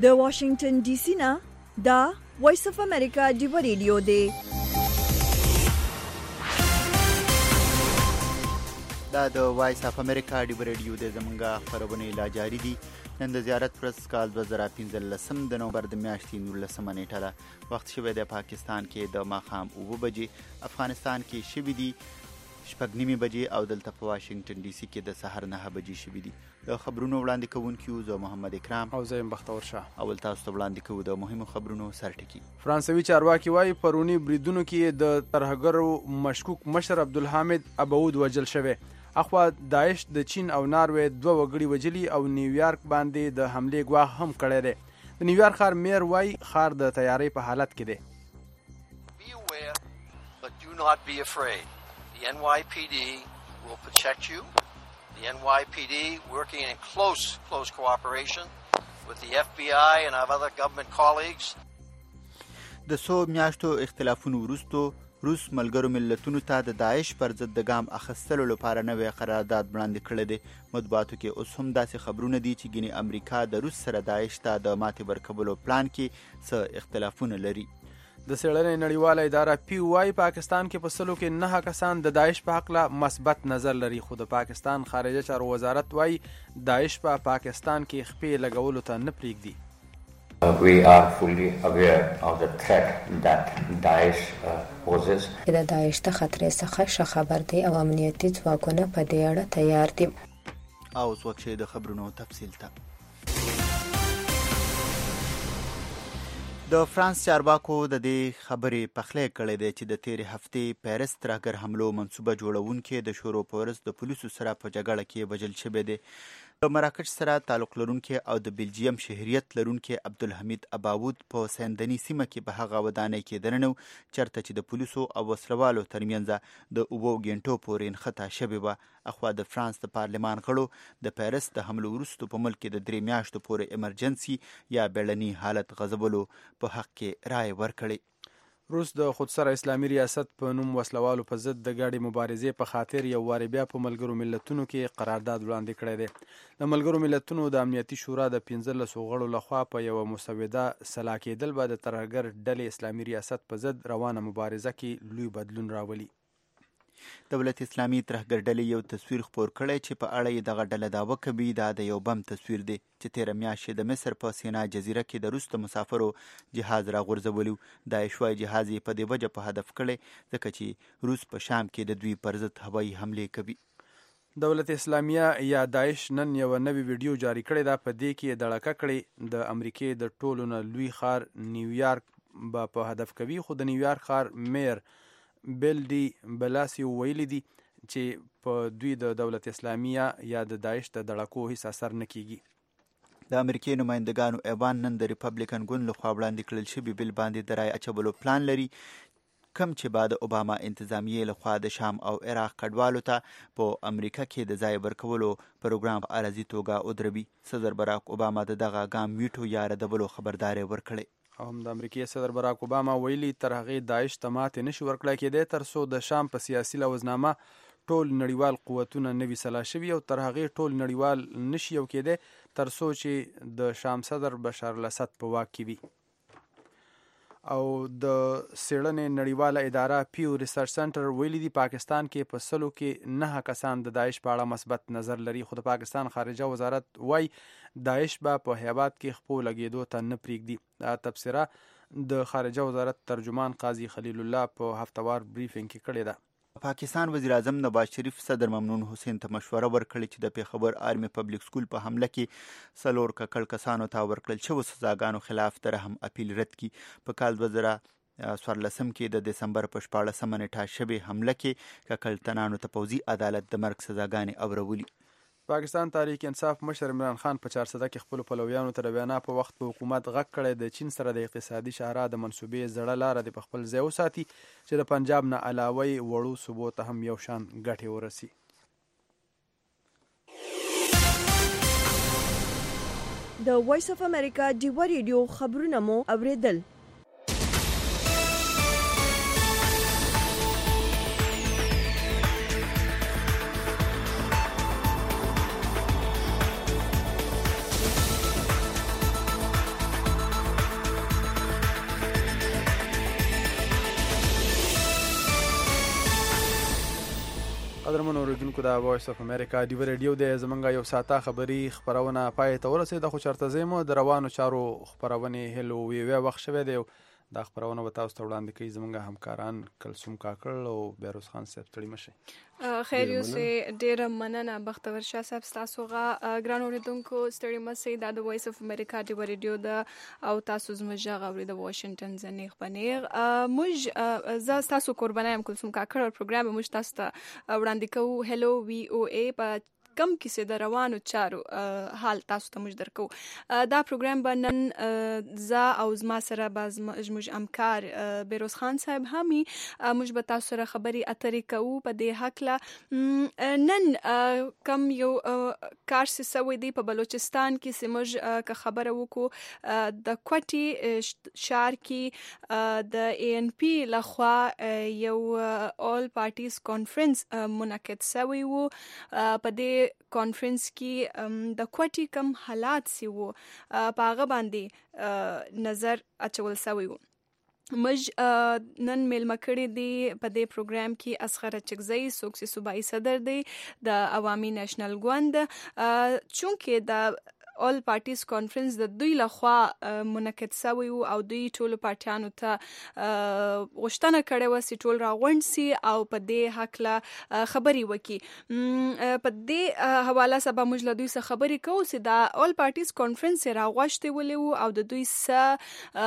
د واشنگټن ډي سي نه دا وایس اف امریکا ډیو ریډیو دی. دا د وایس اف امریکا ډیو ریډیو دی. زمونږه خبرونه لا جاری دي. نن د زیارت ورځ کال 2015 د نومبر د میاشتې 19 نیټه ده. وخت شوی د پاکستان کې د ماښام 9 بجې، افغانستان کې شوی دي 6:30 بجې او دلته په واشنگټن ډي سي کې د سحر 9 بجې شوی دي. د خبرونو وړاندې کوونکي زه محمد اکرام او زه بختور شاه. اول تاسو ته وړاندې کوو د مهمو خبرونو سرټکی. فرانسوي چارواکي وايي پرونی بریدونو کې د ترهګرو مشکوک مشر عبدالحمید ابعود وژل شوی. اخوا داعش د چین او ناروې 2 وګړي وجلي او نیویارک باندې د حمله ګواښ هم کړی دی. د نیویارک ښار میر وايي ښار د تیاری په حالت کې دی. Be aware, but do not be afraid. The NYPD will protect you. The NYPD working in close cooperation with the FBI and our other government colleagues. د څو میاشتو اختلافونو وروسته روس ملګرو ملتونو ته د داعش پر ضد د ګام اخیستلو لپاره نوی قرارداد وړاندې کړی دی. مطبوعاتو کې اوس هم داسې خبرونه دي چې ګینې امریکا د روس سره داعش ته د ماتې ورکولو پلان کې څه اختلافونه لري. د څېړنې نړیواله اداره پیو وايي پاکستان کې په سلو کې 9 کسان د داعش په حقله مثبت نظر لري، خو د پاکستان خارجه چارو وزارت وايي داعش په پاکستان کې خپې لګولو ته نه پرېږدي. We are fully aware of the threat that Daesh poses. د داعش د خطر څخه خبر دی او امنیتي ځواکونه په دې اړه تیار دي. او اوس وخت د خبرونو تفصیل ته. د فرانس چارواکو د دې خبرې پخلی کړی دی چې د تېرې هفتې پیرس ترهګر حملو منصوبه جوړونکي د شورو په ورځ د پولیسو سره په جګړه کې وژل شوی دی. د مراکش سره تعلق لرونکي او د بلجیم شهریت لرونکي عبدالحمید ابعود په سیندني سیمه کې په هغه ودانۍ کې دننه چرته چې د پولیسو او وسلوالو ترمنځ د 9 غنټو پورې نښته شوې وه. اخوا د فرانس د پارلمان غړو د پیرس د حملو وروسته په ملک کې د 3 میاشتو پورې ایمرجنسي یا بیړني حالت غځولو په حق کې رایه ورکړې. روس د خودسره اسلامي ریاست په نوم وسلوالو په ضد د ګډې مبارزې په خاطر یو وارې بیا په ملګرو ملتونو کې قرارداد وړاندې کړی دی. د ملګرو ملتونو د امنیتي شورا د 15 غړو لخوا په یوه مسوده سلا کېدل به د ترهګر ډلې اسلامي ریاست په ضد روانه مبارزه کې لوی بدلون راولي. دولت اسلامي ترهګر ډلې یو تصویر خپور کړی چې په اړه یې دغه ډله دعوه کوي دا د یو بم تصویر دی چې تېره میاشت د مصر په سینا جزیره کې د روس د مسافرو جهاز راغورځولی. داعش وایي جهاز یې په دې وجه په هدف کړی ځکه چې روس په شام کې د دوی پر ضد هوایي حملې کوي. دولت اسلامیه یا داعش نن یو نوی ویډیو جاری کړی دا. په دې کې دړکه کړی د امریکې د ټولو نه لوی ښار نیویارک به په هدف کوي، خو د نیویارک ښار میر بیل ډي بلاسیو ویلي دي چې په دوی د دولت اسلامیه یا د داعش د دړکو هیڅ اثر نه کیږي. د امریکې نمایندګانو ایوان نن د ریپبلیکن ګوند لخوا وړاندې کړل شوي بیل باندې د رایې اچولو پلان لري کم چې بعد اوباما انتظامیې لخوا د شام او عراق کډوالو ته په امریکا کې د ځای ورکولو پروګرام په عارضي توګه ودروي. صدر براک اوباما د دغه ګام ویټو یا ردولو خبرداری ورکړی. او هم د امریکای صدر براک اوباما ویلي تر هغې داعش ته ماتې نشي ورکړی کېدی تر څو د شام په سیاسي لوزنامه ټول نړیوال قوتونه نه وي سلا شوي او تر هغې ټول نړیوال نشي یو کېدی تر څو چې د شام صدر بشار الاسد په واک کې وي. او د څېړنې نړیواله اداره پیو ریسرچ سنټر ویلي دي پاکستان کې په سلو کې 9 کسان د داعش په اړه مثبت نظر لري، خو د پاکستان خارجه وزارت وايي داعش به په هیبات کې خپو لګېدو ته نه پرېږدي. دا تبصره د خارجه وزارت ترجمان قاضي خلیل الله په هفتوار بریفینګ کې کړې ده. پاکستان وزیر اعظم نواز شریف صدر ممنون حسین ته مشوره ورکړې چې د پیښور آرمي پبلک سکول په حمله کې 4 ککړ کسانو ته ورکړل شوو سزاګانو خلاف د رحم اپیل رد کړي. په کال 2014 کې د دسمبر په 14 نیټه شوې حمله کې ککړ تنانو ته پوځي عدالت د مرګ سزاګانې اورولي. پاکستان تحریک انصاف مشر عمران خان په 400 کې خپل پلویانو ته د وینا په وخت په حکومت غږ کړی د چین سره د اقتصادي شاهراه د منصوبې زړه لاره د په خپل ځای وساتي چې د پنجاب نه علاوه وړو صوبو ته هم یو شان ګټې ورسي. د وایس اف امریکا ډیو ریډیو خبرونه مو اوریدل. قدرمنو اوریدونکو د وایس اف امریکا ډیو ریډیو د زمونږ یو ساعته خبري خبرونه پای ته ورسېده، خو چرته زمو د روانو چارو خبرونه هلو وی وخت شوه دی. دا خبرونه به تاسو ته وړاندې کوي زمونږ همکاران کلثوم کاکړ او بیروز خان صاحب. ستړي مشه. خیر یوسې ډېره مننه بختور شاه صاحب ستاسو غا ګران اوریدونکو ستړي مشه. دا د وایس اف امریکا ډیو ریډیو د او تاسو زموږ غوړي د واشنگټن زنیخ بنیر موږ ز تاسو قربانه ام کلثوم کاکړ او پروګرام موږ تاسو ته وړاندې کوو هلو وی او ای په کم کیسه د روانو چارو حال تاسو ته موږ درکو. دا پروګرام به نن زه او زما سره به زموږ همکار بیروز خان صاحب همي موږ به تاسو سره خبري اترې کوو په دې حق. نن کم یو کار سوي دی په بلوچستان کې سمج که خبره وکړو د کوټي شهر کې د ای ان پی لخوا یو اول پارټیز کانفرنس منعقد شوی وو. په دې کانفرنس کې د کوټي کم حالات سی وو په هغه باندې نظر اچول شوی وو. مج نن میلمه کړي دی په دې پروګرام کې اصغر چکزی سوکسي صوبایي صدر دی د عوامي نېشنل ګوند. چونکه د اول پارټیز کانفرنس د دوی لخوا منعقد شوی او دوی ټول پارټیانو ته غوښتنه کړې و چې ټول راغونډ سي او په دې حق لا خبري وکي. په دې حواله سبا موږ له دوی سره خبري کوو چې دا اول پارټیز کانفرنس راغوښتي ولې او د دوی سره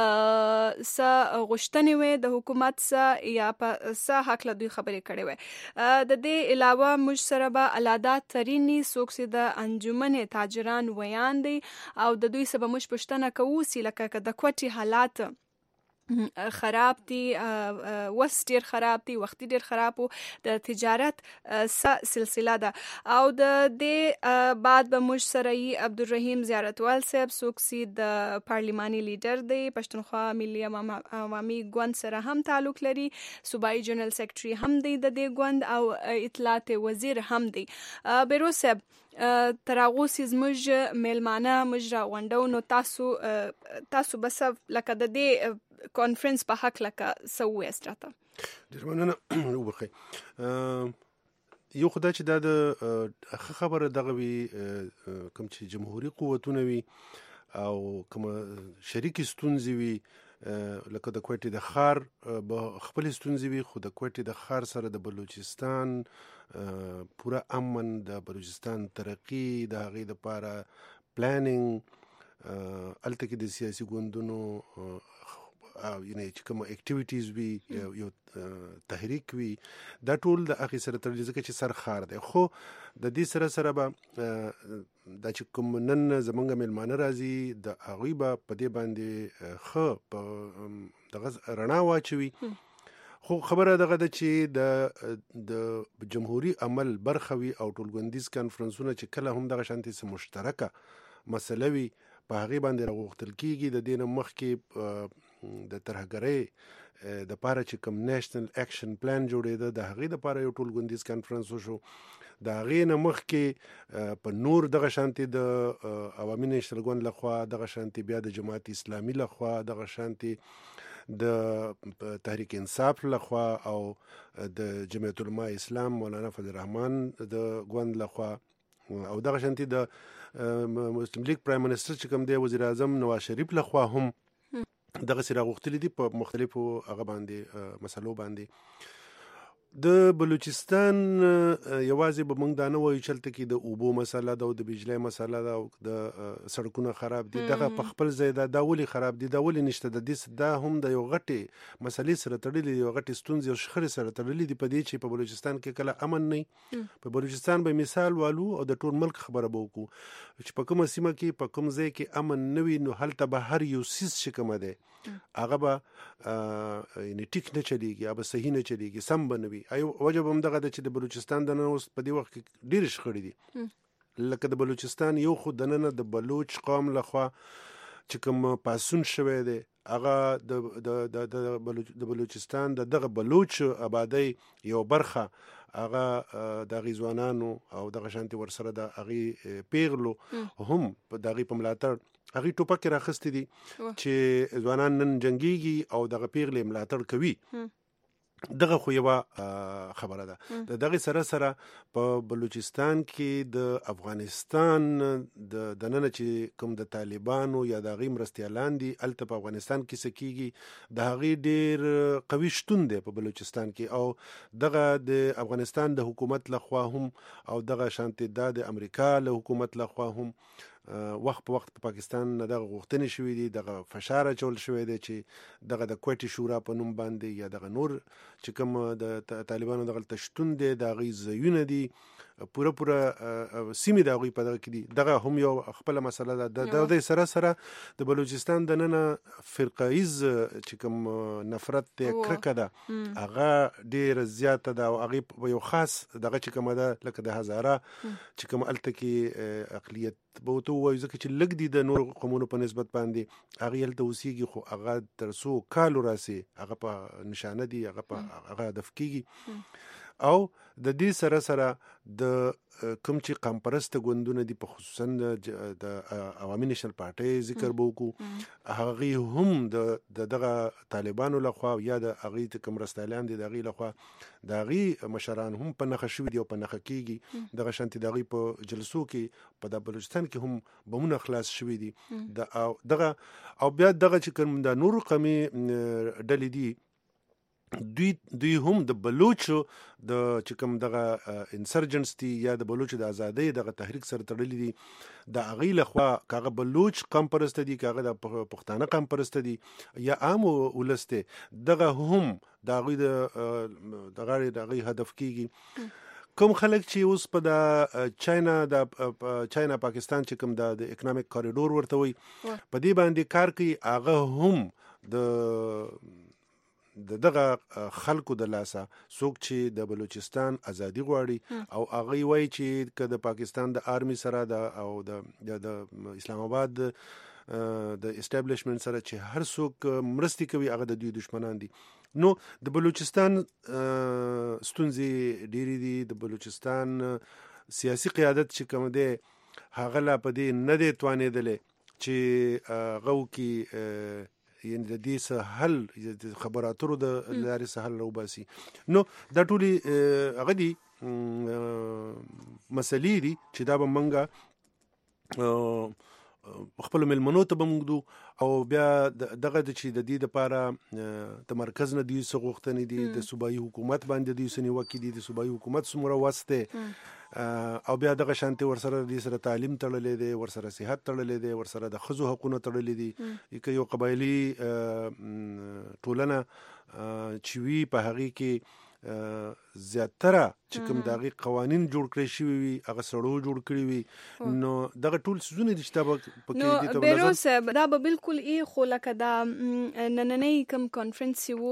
غوښتنې وې د حکومت سره یا په سره حق له دوی خبري کړې وې. د دې علاوه موږ سره به الادا تريني سوکسي د انجمن تاجران ویان او د دوی سبا موږ پښتنه کوو چې لکه د کوټي حالات خراب دي، وس ډیر خراب دي، وخت ډیر خراب او د تجارت سلسله ده. او د دې بعد به موږ سره عبدالرحیم زیارتوال صاحب سوکسي د پارلیماني لیډر دی، پښتونخوا ملي عوامي ګوند سره هم تعلق لري، صوبایي جنرال سیکریټري هم دی د دې ګوند او اطلاعات وزیر هم دی. بیروز صاحب تراغو سیز موږ میلمانه موږ را غونډو نو تاسو بس لکه د دې کانفرنس په حق لکه سوې استراته ډیر مننه وبخي. یو خدای چې دا د خبره دغه وی کوم چې جمهوریت قوتونه وی او کوم شریک ستونزې وی لکه د کوټي د خار به خپل ستونزې وي، خو د کوټي د خار سره د بلوچستان پورا امن، د بلوچستان ترقی، د هغې د پاره پلانینګ الته کې د سیاسي ګوندونو یعنی چې کوم اکټیویټیز وي یو تحریک وي دا ټول د هغې سره تړلي ځکه چې سر خار دی. خو د دې سره به دا چې کوم نن زمونږ میلمانه راځي د هغوی به په دې باندې ښه په دغه رڼا واچوي. خو خبره دغه ده چې د جمهوري عمل برخه وي او ټولګوندیز کانفرنسونه چې کله هم دغه شانتي څه مشترکه مسله وي په هغې باندې راغوښتل کېږي. د دې نه مخکې د ترهګرۍ د پاره چې کوم نیشنل اکشن پلان جوړېده د هغې د پاره یو ټولګوندیز کانفرنس وشو. د هغې نه مخکې په نور دغه شانتي د عوامي نېشنل ګوند لخوا، دغه شانتي بیا د جماعت اسلامي لخوا، دغه شانتي د تحریک انصاف لخوا او د جمعیت علماء اسلام مولانا فضل الرحمن د ګوند لخوا او دغه شانتي د مسلم لیگ پرایم منسٹر چې کوم دی وزیر اعظم نواز شریف لخوا هم دغه سره غوښتلي دي په مختلفو هغه باندې مسلو باندې. د بلوچستان یوازې به موږ دا نه وایو چلته کې د اوبو مسله ده او د بجلی مسله ده او د سړکونه خراب دي، دغه په خپل ځای دا ولې خراب دي، دا ولې نشته، د دې دا هم د یو غټې مسلې سره تړلي، یو غټې ستونزې او شخړې سره تړلي دي په دې چې په بلوچستان کې کله امن نه. په بلوچستان به مثال والو او د ټول ملک خبره به وکړو چې په کومه سیمه کې په کوم ځای کې امن نه وي نو هلته به هر یو څیز چې کومه دی هغه به یعنې ټیک نه چلیږي، هغه به صحیح نه چلیږي، سم به نه وي. وجه به هم دغه ده چې د بلوچستان دننه اوس په دې وخت کې ډېرې شخړې دي. لکه د بلوچستان یو خو دننه د بلوچ قوم لخوا چې کوم پاسون شوی دی هغه د بلوچستان دغه بلوچ آبادی یو برخه هغه د هغې ځوانانو او دغه شانتې ورسره د هغې پیغلو هم د هغې په ملاتړ هغې ټوپکې راخیستې دي چې ځوانان نن جنګېږي او دغه پیغلې ملاتړ کوي. دغه خو یو خبره ده. د دغه سره په بلوچستان کې د افغانستان د نن چې کوم د طالبانو یا د غي مرستيالان دي الته په افغانستان کې سکیږي د هغه ډیر قوي شتون دی په بلوچستان کې، او دغه د افغانستان د حکومت لخوا هم او دغه شانتي د امریکا له حکومت لخوا هم وخت په وخت په پاکستان دغه غوښتنې شوې دي، دغه فشار چول شوې دي چې دغه د کوټي شورا په نوم باندې یا دغه نور چې کوم د طالبانو دغه تشتون دي د غي زيونه دي پوره سیمه د غي په دغه کې دي. دغه هم یو خپل مسله ده. د سره د بلوچستان د نن فرقایز چې کوم نفرت ته کرکه ده هغه ډیر زیاته ده، او هغه یو خاص دغه چې کوم ده لکه د هزاره چې کوم الته کې اقلیت به تو وایي ځکه چې لګ دي د نور قومونو په نسبت باندې هغه الته اوسېږي، خو هغه تر څو کالو راسي هغه په نشانه دي، هغه په هغه هدف کېږي. او د دې سره د کوم چې قوم پرست ګوندونه دي په خصوصا د عوامي نېشنل پارټي ذکر وکړو، هغه هم د دغه طالبانو لخوا یا د هغه کوم رستالیان دي دغه لخوا دغه مشران هم په نخښ شوی دي او په نخښ کېږي. دغه شانتي دغه په جلسو کې په د بلوچستان کې هم بمونه خلاص شوی دي. دغه او بیا دغه چې کوم د نور قومي ډلې دي دوی هم د بلوچو د چې کوم دغه انسرجنس دي یا د بلوچو د ازادۍ دغه تحریک سره تړلي دي. د هغې لخوا کاغه بلوچ قوم پرسته دي، کاغه د پښتانه قوم پرسته دي یا عام ولس دی، دغه هم د هغې دغه هدف کېږي. کوم خلک چې اوس په د چاینا پاکستان چې کوم د اکونومیک کاریډور ورته وي په دې باندې کار کوي، هغه هم دغه خلکو د لاسه څوک چې د بلوچستان ازادي غواړي او هغه وایي چې که د پاکستان د آرمي سره او د اسلام آباد د اسټابلیشمنت سره چې هر څوک مرستي کوي هغه د دوی دشمنان دي. نو د بلوچستان ستونزې ډېری دي. د بلوچستان سیاسي قیادت چې کوم دی هغه لا په دې نه دی توانېدلی چې غو کې یعنی د دې سه حل د خبراتو د لارې سه حل راوباسي. نو دا ټولې هغه دي مسلې دي چې دا به منګه خپل ملمنو ته بمږدو او بیا دغه د چې د دې لپاره د مرکز نه دی څه غوښتنې دي، د صوبایي حکومت باندې دی څه نیوکې دي، د صوبایي حکومت څومره وسته او بیا دغه شانتي ورسره د سره تعلیم تړلې دي، ورسره صحت تړلې دي، ورسره د خزو حقوقونه تړلې دي. یک یو قبایلی ټولنه چې وی په هغه کې زیاتره چې کوم دغه قوانين جوړ کړی شوی وي هغه سړو جوړ کړی وي. نو دغه ټول سيزونه د شتاب پکې دي ته بیروس دا به بالکل خو لکه دا نننۍ کوم کانفرنس وو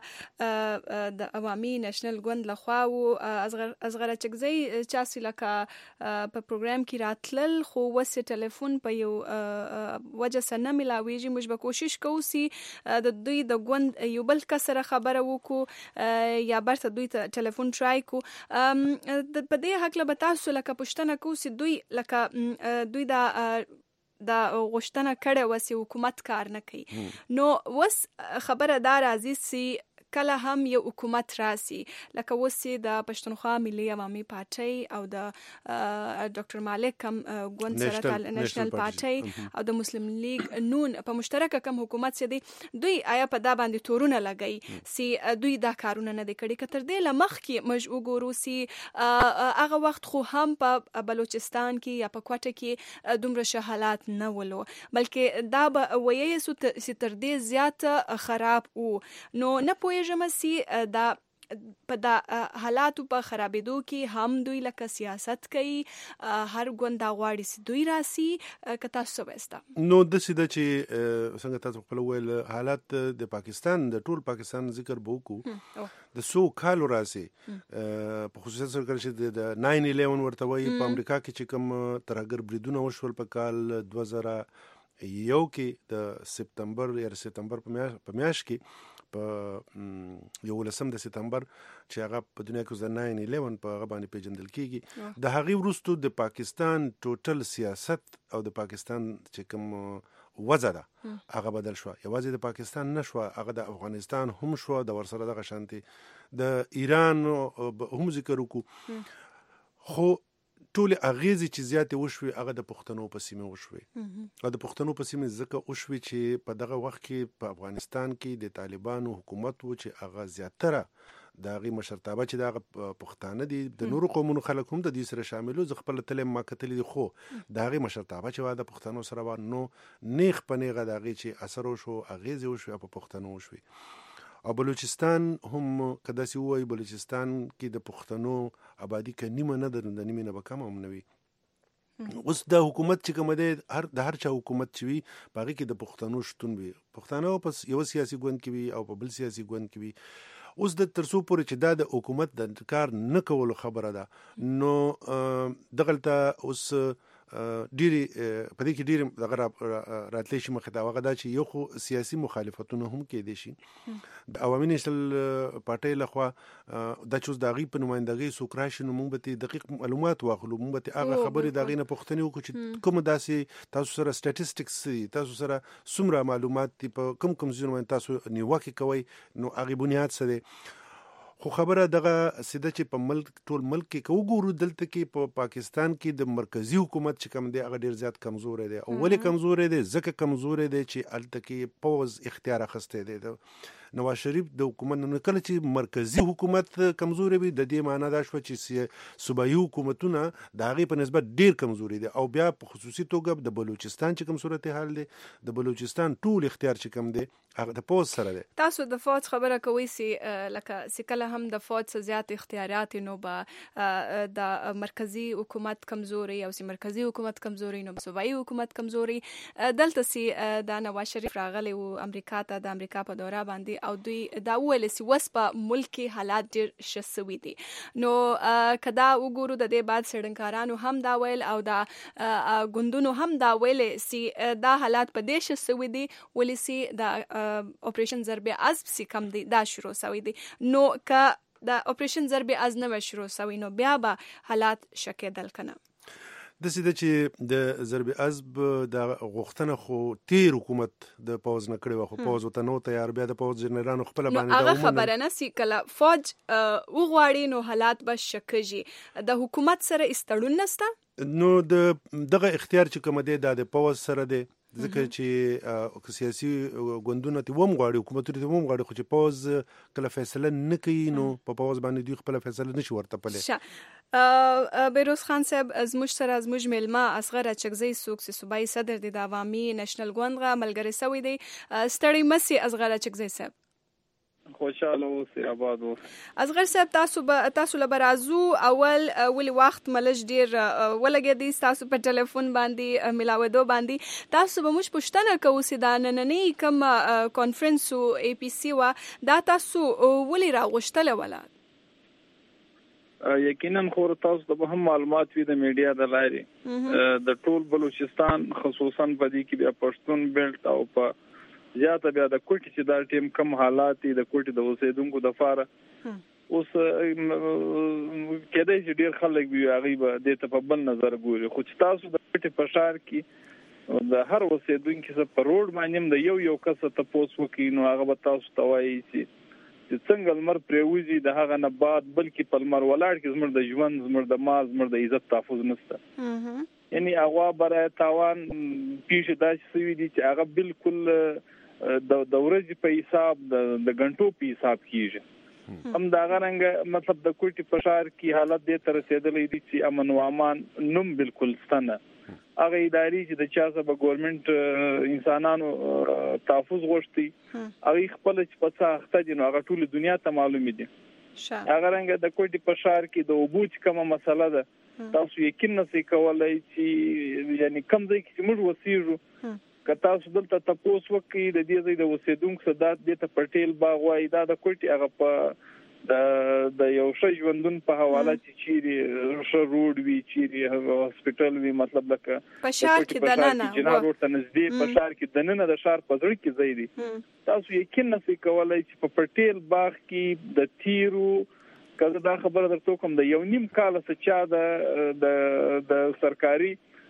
د عوامي نېشنل ګوند لخوا وو ازغره چکزي چاسي لکه په پروګرام کې راتلل، خو وسه ټلیفون په یو وجه سره ملاويږي. موږ به کوشش کوو چې د دوی د ګوند یو بل کسره خبره وکړو یا برته دوی ته ټلیفون ټرای کو. په دې حق له تاسو لکه پښتنه کو سي دوی لکه دوی دا غوښتنه کړې وسی حکومت کار نه کوي. نو وس خبره دار عزیز سي کله هم یو حکومت راسي لکه وسی د پښتونخوا ملي عوامي پارټي او د ډاکټر مالک کم ګوند سره نېشنل پارټي او د مسلم لیگ نون په مشترکه کم حکومت سي دي دوی آیا په دا باندې تورونه لګي سي دوی دا کارونه نه دي کړي. کتر دې لمخ کې مج وګورو سي هغه وخت خو هم په بلوچستان کې یا په کوټه کې دومره شهالات نه ولو، بلکې دا به وایي سو تر دې زیات خراب او نو نه جمسي دا په دا حالاتو په خرابېدو کې هم دوی لکه سیاست کوي، هر ګوند غواړي سي دوی راسي که تاسو وستا. نو د سیده چې څنګه تاسو خپل ویل حالات د پاکستان د ټول پاکستان ذکر بوکو د سو کالو راسي په خصوصا سره چې د 9/11 ورته وایي په امریکا کې چې کوم ترهګر بریدونه وشول په کال 2001 کې د سپتمبر په میاشت کې په 11 سپتمبر چې هغه په دنیا کې د 9/11 په هغه باندې پیژندل کیږي. د هغې وروسته د پاکستان ټوټل سیاست او د پاکستان چې کوم وضع ده هغه بدل شو. یوازې د پاکستان نشو، هغه د افغانستان هم شو، د ورسره دغه شانتي د ایران هم ذکر وکړو. خو ټول اغیزې چې زیاتې وشوي هغه د پښتنو په سیمه وشوي. او د پښتنو په سیمه ځکه وشوي چې په دغه وخت کې په افغانستان کې د طالبانو حکومت و چې هغه زیاتره د هغې مشرتابه چې د هغه پښتانه دي، د نورو قومونو خلک هم د دې سره شامل وو. زه خپله تللی ما کتلی دي، خو د هغې مشرتابه چې وه د پښتنو سره وه، نو نیغ په نیغه د هغې چې اثر وشو، اغیزې وشوي او په پښتنو وشوي. او بلوچستان هم که داسې ووایي، بلوچستان کې د پښتنو آبادي که نیمه نه ده، د نیمې نه به کم هم نه وي. اوس د حکومت چې کومه دی، د هر چا حکومت چې وي په هغې کې د پښتنو شتون وي. پښتانه په یوه سیاسي ګوند کې وي او په بل سیاسي ګوند کې وي. اوس د تر څو پورې چې دا د حکومت د کار نه کولو خبره ده، نو دغلته اوس ډېرې په دې کې ډېرې دغه راتلی شي مخې ته. هغه دا چې یو خو سیاسي مخالفتونه هم کېدی شي د عوامي نیشنل پارټۍ لخوا، دا چې اوس د هغې په نمایندګۍ څوک راشي، نو موږ به ترې دقیق معلومات واخلو، موږ به ترې هغه خبرې د هغې نه پوښتنې وکړو چې کومه داسې تاسو سره سټیټسټکس دي، تاسو سره څومره معلومات دي، په کوم ځایونو باندې تاسو نیوکې کوئ، نو هغې بنیاد څه دی. خو خبره دغه سیده چې په ملک ټول ملک کې که وګورو، دلته کې په پاکستان کې د مرکزی حکومت چې کوم دی هغه ډېر زیات کمزوری دی. او ولې کمزوری دی؟ ځکه کمزوری دی چې هلته کې پوځ اختیار اخیستی دی. د نواز شریف د حکومت نه کله چې مرکزی حکومت کمزوری وي، د دې معنا دا شوه چې صوبایي حکومتونه د هغې په نسبت ډېر کمزوري دي. او بیا په خصوصي توګه د بلوچستان چې کوم صورتحال دی، د بلوچستان ټول اختیار چې کوم دی هغه د پوځ سره دی. تاسو د فوج خبره کوئ لکه چې کله هم د فوج څخه زیات اختیارات نو به د مرکزی حکومت کمزوري، او چې مرکزی حکومت کمزوري نو صوبایي حکومت کمزوري. دلته چې د نواز شریف راغلی و امریکا ته، د امریکا په دوره باندې، او دوی دا وویل چې اوس په ملک کې حالات ډېر ښه سوي دي. نو که دا وګورو، د دې بعد څېړنکارانو هم دا ویل او دا ګوندونو هم دا ویل چې دا حالات په دې ښه سوي دي ولې چې د اپریشن ضرب عزب چې کم دی دا شروع سوی دی. نو که د اپریشن ضرب عزب نه شروع سوی، نو بیا به حالات ښه کېدل که نه. داسې ده چې د ضرب عزب د غوښتنه خو تیر حکومت د پوځ نه کړې وه، خو پوځ ورته نو تیار. بیا د پوځ جنرالانو خپله باندې نو هغه خبره نه چې کله فوج وغواړي نو حالات به ښه کېږي. د حکومت سره هېڅ تړون نشته. نو دغه اختیار چې کومه دی دا د پوځ سره دی، ځکه چې سیاسي ګوندونه ته هم غواړي، حکومتونه ته هم غواړي، خو چې پوځ کله فیصله نه کوي نو په پوځ باندې دوی خپله فیصله نشي ورتپلی. بیروز خان صاحب، زموږ سره زموږ میلمه اصغر اچکزی څوک چې صوبایي صدر دی د عوامي نیشنل ګوند غا ملګری سوی دی. ستړی مسي اصغر اچکزی صاحب. خوشاله اوسئ، آباد اوسئ. اصغر صاحب، تاسو له برازو اول ولې وخت ملش ډیر ولګېدی تاسو په ټلیفون باندې ملاودو باندې. تاسو به موږ پوښتنه کوو چې دا نننۍ کوم کانفرنس او اي پي سي وا دا تاسو ولې راغوښتله ولا؟ یقینا خو تاسو ته هم معلومات وي د میډیا د لارې د ټول بلوچستان خصوصا په دې کې بیا پښتون بیلټ او په زیاته بیا د کوټي چې دا ټیم کم حالات دي د کوټي د اوسېدونکو د فاره اوس کېدای شي ډېر خلک وي هغوی به دې ته په بل نظر ګوري. خو چې تاسو د کوټي په ښار کې د هر اوسېدونکي څه په روډ باندې هم د یو کس تپوس وکړي نو هغه به تاسو ته وایي چې څنګه لمر پرېوځي د هغه نه بعد بلکې په لمر ولاړ کې زموږ د ژوند، زموږ د مال، زموږ د عزت تحفظ نشته. یعنی هغه برای تاوان پیښې داسې سوي دي چې هغه بالکل د ورځې په حساب د غنټو په حساب کیږي. هم دا غرنګ مطلب د کوټي په ښار کې حالت دې تر رسیدلې دي چې امن و امان نوم بالکل ستنه. هغه ادارې چې د چا څخه به ګورنمنت انسانانو تحفظ غوښتي هغه خپل چې په څه اخته دي نو هغه ټول دنیا ته معلوم دي. هغه رنګ د کوټي په ښار کې د اوبو چې کومه مسله ده تاسو یقین نشئ کولای چې یعنی کم ځای کې موږ وسیږو که تاسو دلته تپوس وکړئ د دې ځای د اوسېدونکو څخه دې ته پټیل باغ وایي دا د کوټي هغه په د یو ښه ژوندون په حواله چې چیرې ښه روډ وي، چیرې هاسپټل وي، مطلب لکه په ښار کې دننه جناب ورته نږدې په ښار کې دننه د ښار په زړه کې ځای دی. تاسو یقین نشئ کولای چې په پټیل باغ کې د تیرو که دا خبره درته کوم د یو نیم کال څخه چا د سرکاري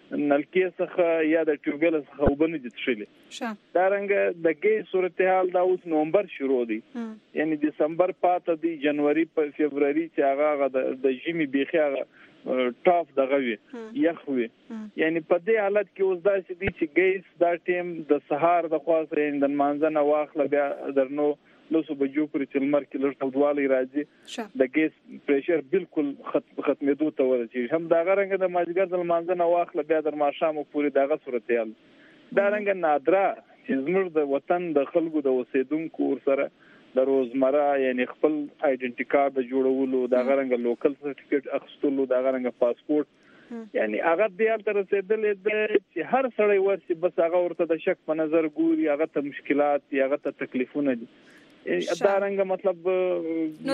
نلکې څخه یا د ټیوبویل څخه اوبه نه دي څښلې. دا رنګه د ګیس صورتحال دا اوس نومبر شروع دی، یعنی دسمبر پاته دی، جنوري په فبرवरी چې هغه د ژمي بیخي هغه ټاپ دغه وي یخ وي. یعنی په دې حالت کې اوس دا چې دی چې ګیس دا ټیم د سهار د خواص یعنی د مانځنه واخله بیا درنو لوسو بجو پرې چې لمر کې لږ تودوالی راځي د ګیس پریشر بالکل ختمېدو ته ورسېږي. هم دا رنګه د مازدیګر د لمانځنه واخله بیا در ماښام پورې دغه صورتحال دا رنګه نادره چې زموږ د وطن د خلکو د اوسېدونکو سره د روزمره یعنی خپل آیډنټی کارت د جوړولو دغه رنګه لوکل سرټیفیکټ اخیستلو دغه رنګه پاسپورت یعنی هغه د تر رسیدلې د چې هر سړی ورسي بس هغه ورته د شک په نظر ګوري، هغه ته مشکلات یا هغه ته تکلیفونه دي. دا رنګه مطلب نو